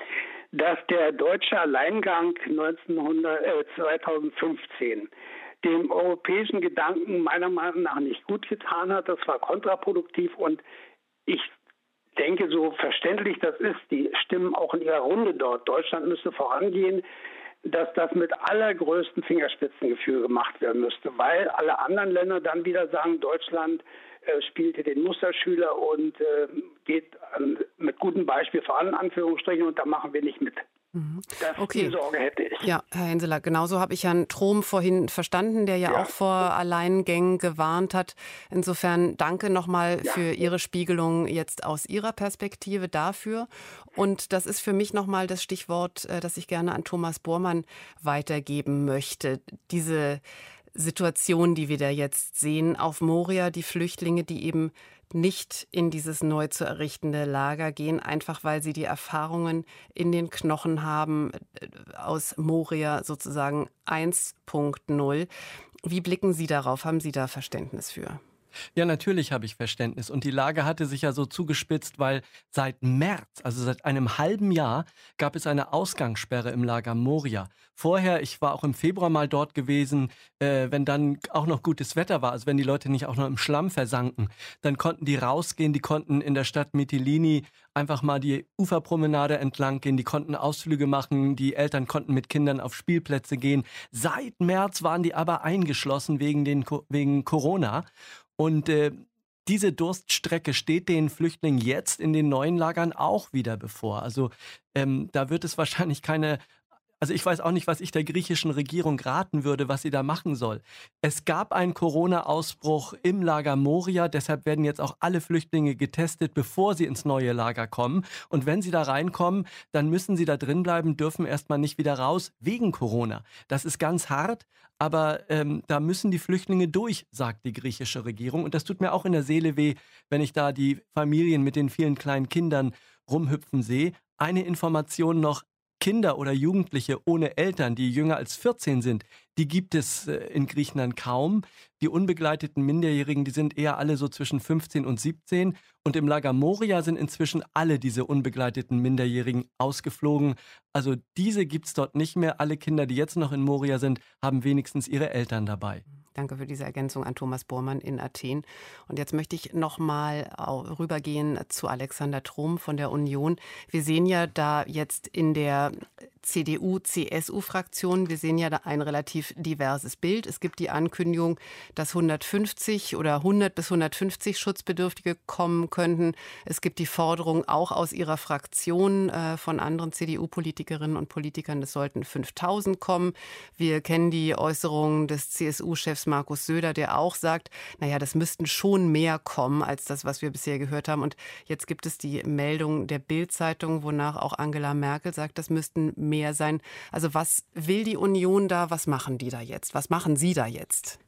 dass der deutsche Alleingang neunzehnhundert, äh, zweitausendfünfzehn dem europäischen Gedanken meiner Meinung nach nicht gut getan hat. Das war kontraproduktiv und ich denke, so verständlich das ist, die stimmen auch in ihrer Runde dort. Deutschland müsste vorangehen, dass das mit allergrößtem Fingerspitzengefühl gemacht werden müsste, weil alle anderen Länder dann wieder sagen, Deutschland äh, spielte den Musterschüler und äh, geht äh, mit gutem Beispiel voran, Anführungsstrichen, und da machen wir nicht mit. Mhm. Das, okay. Die Sorge hätte ich. Ja, Herr Henseler, genauso habe ich Herrn Trom vorhin verstanden, der ja, ja. auch vor Alleingängen gewarnt hat. Insofern danke nochmal ja. für Ihre Spiegelung jetzt aus Ihrer Perspektive dafür. Und das ist für mich nochmal das Stichwort, das ich gerne an Thomas Bormann weitergeben möchte. Diese Situation, die wir da jetzt sehen auf Moria, die Flüchtlinge, die eben nicht in dieses neu zu errichtende Lager gehen, einfach weil sie die Erfahrungen in den Knochen haben aus Moria sozusagen eins Punkt null. Wie blicken Sie darauf? Haben Sie da Verständnis für? Ja, natürlich habe ich Verständnis. Und die Lage hatte sich ja so zugespitzt, weil seit März, also seit einem halben Jahr, gab es eine Ausgangssperre im Lager Moria. Vorher, ich war auch im Februar mal dort gewesen, äh, wenn dann auch noch gutes Wetter war, also wenn die Leute nicht auch noch im Schlamm versanken, dann konnten die rausgehen, die konnten in der Stadt Mytilini einfach mal die Uferpromenade entlang gehen, die konnten Ausflüge machen, die Eltern konnten mit Kindern auf Spielplätze gehen. Seit März waren die aber eingeschlossen wegen, den, wegen Corona. Und äh, diese Durststrecke steht den Flüchtlingen jetzt in den neuen Lagern auch wieder bevor. Also ähm, da wird es wahrscheinlich keine... Also ich weiß auch nicht, was ich der griechischen Regierung raten würde, was sie da machen soll. Es gab einen Corona-Ausbruch im Lager Moria, deshalb werden jetzt auch alle Flüchtlinge getestet, bevor sie ins neue Lager kommen. Und wenn sie da reinkommen, dann müssen sie da drin bleiben, dürfen erstmal nicht wieder raus, wegen Corona. Das ist ganz hart, aber ähm, da müssen die Flüchtlinge durch, sagt die griechische Regierung. Und das tut mir auch in der Seele weh, wenn ich da die Familien mit den vielen kleinen Kindern rumhüpfen sehe. Eine Information noch: Kinder oder Jugendliche ohne Eltern, die jünger als vierzehn sind, die gibt es in Griechenland kaum. Die unbegleiteten Minderjährigen, die sind eher alle so zwischen fünfzehn und siebzehn. Und im Lager Moria sind inzwischen alle diese unbegleiteten Minderjährigen ausgeflogen. Also diese gibt es dort nicht mehr. Alle Kinder, die jetzt noch in Moria sind, haben wenigstens ihre Eltern dabei. Danke für diese Ergänzung an Thomas Bormann in Athen. Und jetzt möchte ich noch mal rübergehen zu Alexander Trom von der Union. Wir sehen ja da jetzt in der C D U-C S U-Fraktion, wir sehen ja da ein relativ diverses Bild. Es gibt die Ankündigung, dass hundertfünfzig oder hundert bis hundertfünfzig Schutzbedürftige kommen könnten. Es gibt die Forderung auch aus Ihrer Fraktion äh, von anderen C D U-Politikerinnen und Politikern, es sollten fünftausend kommen. Wir kennen die Äußerungen des C S U-Chefs Markus Söder, der auch sagt, naja, das müssten schon mehr kommen als das, was wir bisher gehört haben. Und jetzt gibt es die Meldung der Bild-Zeitung, wonach auch Angela Merkel sagt, das müssten mehr sein. Also was will die Union da? Was machen die da jetzt? Was machen Sie da jetzt?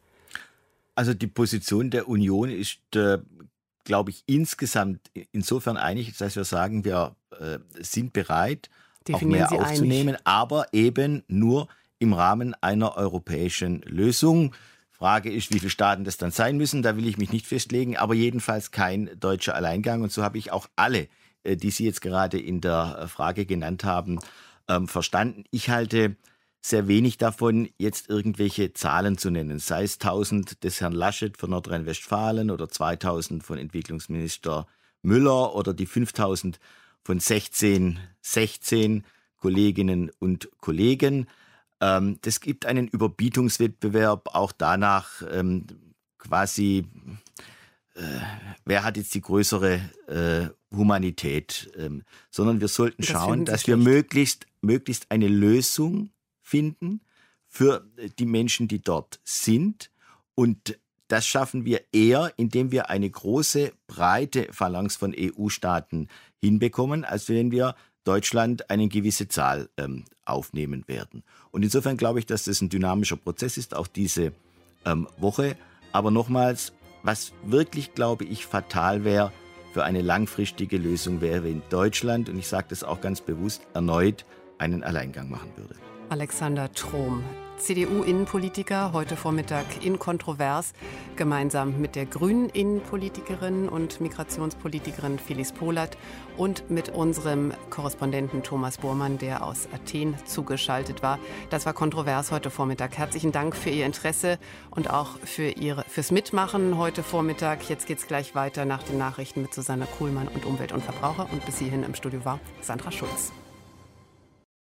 Also die Position der Union ist, äh, glaube ich, insgesamt insofern einig, dass wir sagen, wir äh, sind bereit, Definieren auch mehr Sie aufzunehmen, einig. aber eben nur im Rahmen einer europäischen Lösung. Frage ist, wie viele Staaten das dann sein müssen, da will ich mich nicht festlegen, aber jedenfalls kein deutscher Alleingang. Und so habe ich auch alle, die Sie jetzt gerade in der Frage genannt haben, ähm, verstanden. Ich halte sehr wenig davon, jetzt irgendwelche Zahlen zu nennen, sei es tausend des Herrn Laschet von Nordrhein-Westfalen oder zweitausend von Entwicklungsminister Müller oder die fünftausend von sechzehn, sechzehn Kolleginnen und Kollegen. Ähm, das gibt einen Überbietungswettbewerb auch danach, ähm, quasi, äh, wer hat jetzt die größere äh, Humanität, ähm, sondern wir sollten Das schauen, finden Sie dass wir schlecht. möglichst, möglichst eine Lösung finden für die Menschen, die dort sind. Und das schaffen wir eher, indem wir eine große, breite Phalanx von E U-Staaten hinbekommen, als wenn wir Deutschland eine gewisse Zahl ähm, aufnehmen werden. Und insofern glaube ich, dass das ein dynamischer Prozess ist, auch diese ähm, Woche. Aber nochmals, was wirklich, glaube ich, fatal wäre für eine langfristige Lösung, wäre, wenn Deutschland, und ich sage das auch ganz bewusst, erneut einen Alleingang machen würde. Alexander Trom, C D U-Innenpolitiker, heute Vormittag in Kontrovers, gemeinsam mit der Grünen-Innenpolitikerin und Migrationspolitikerin Phyllis Pohlert und mit unserem Korrespondenten Thomas Bormann, der aus Athen zugeschaltet war. Das war Kontrovers heute Vormittag. Herzlichen Dank für Ihr Interesse und auch für Ihre, fürs Mitmachen heute Vormittag. Jetzt geht es gleich weiter nach den Nachrichten mit Susanne Kuhlmann und Umwelt und Verbraucher. Und bis hierhin im Studio war Sandra Schulz.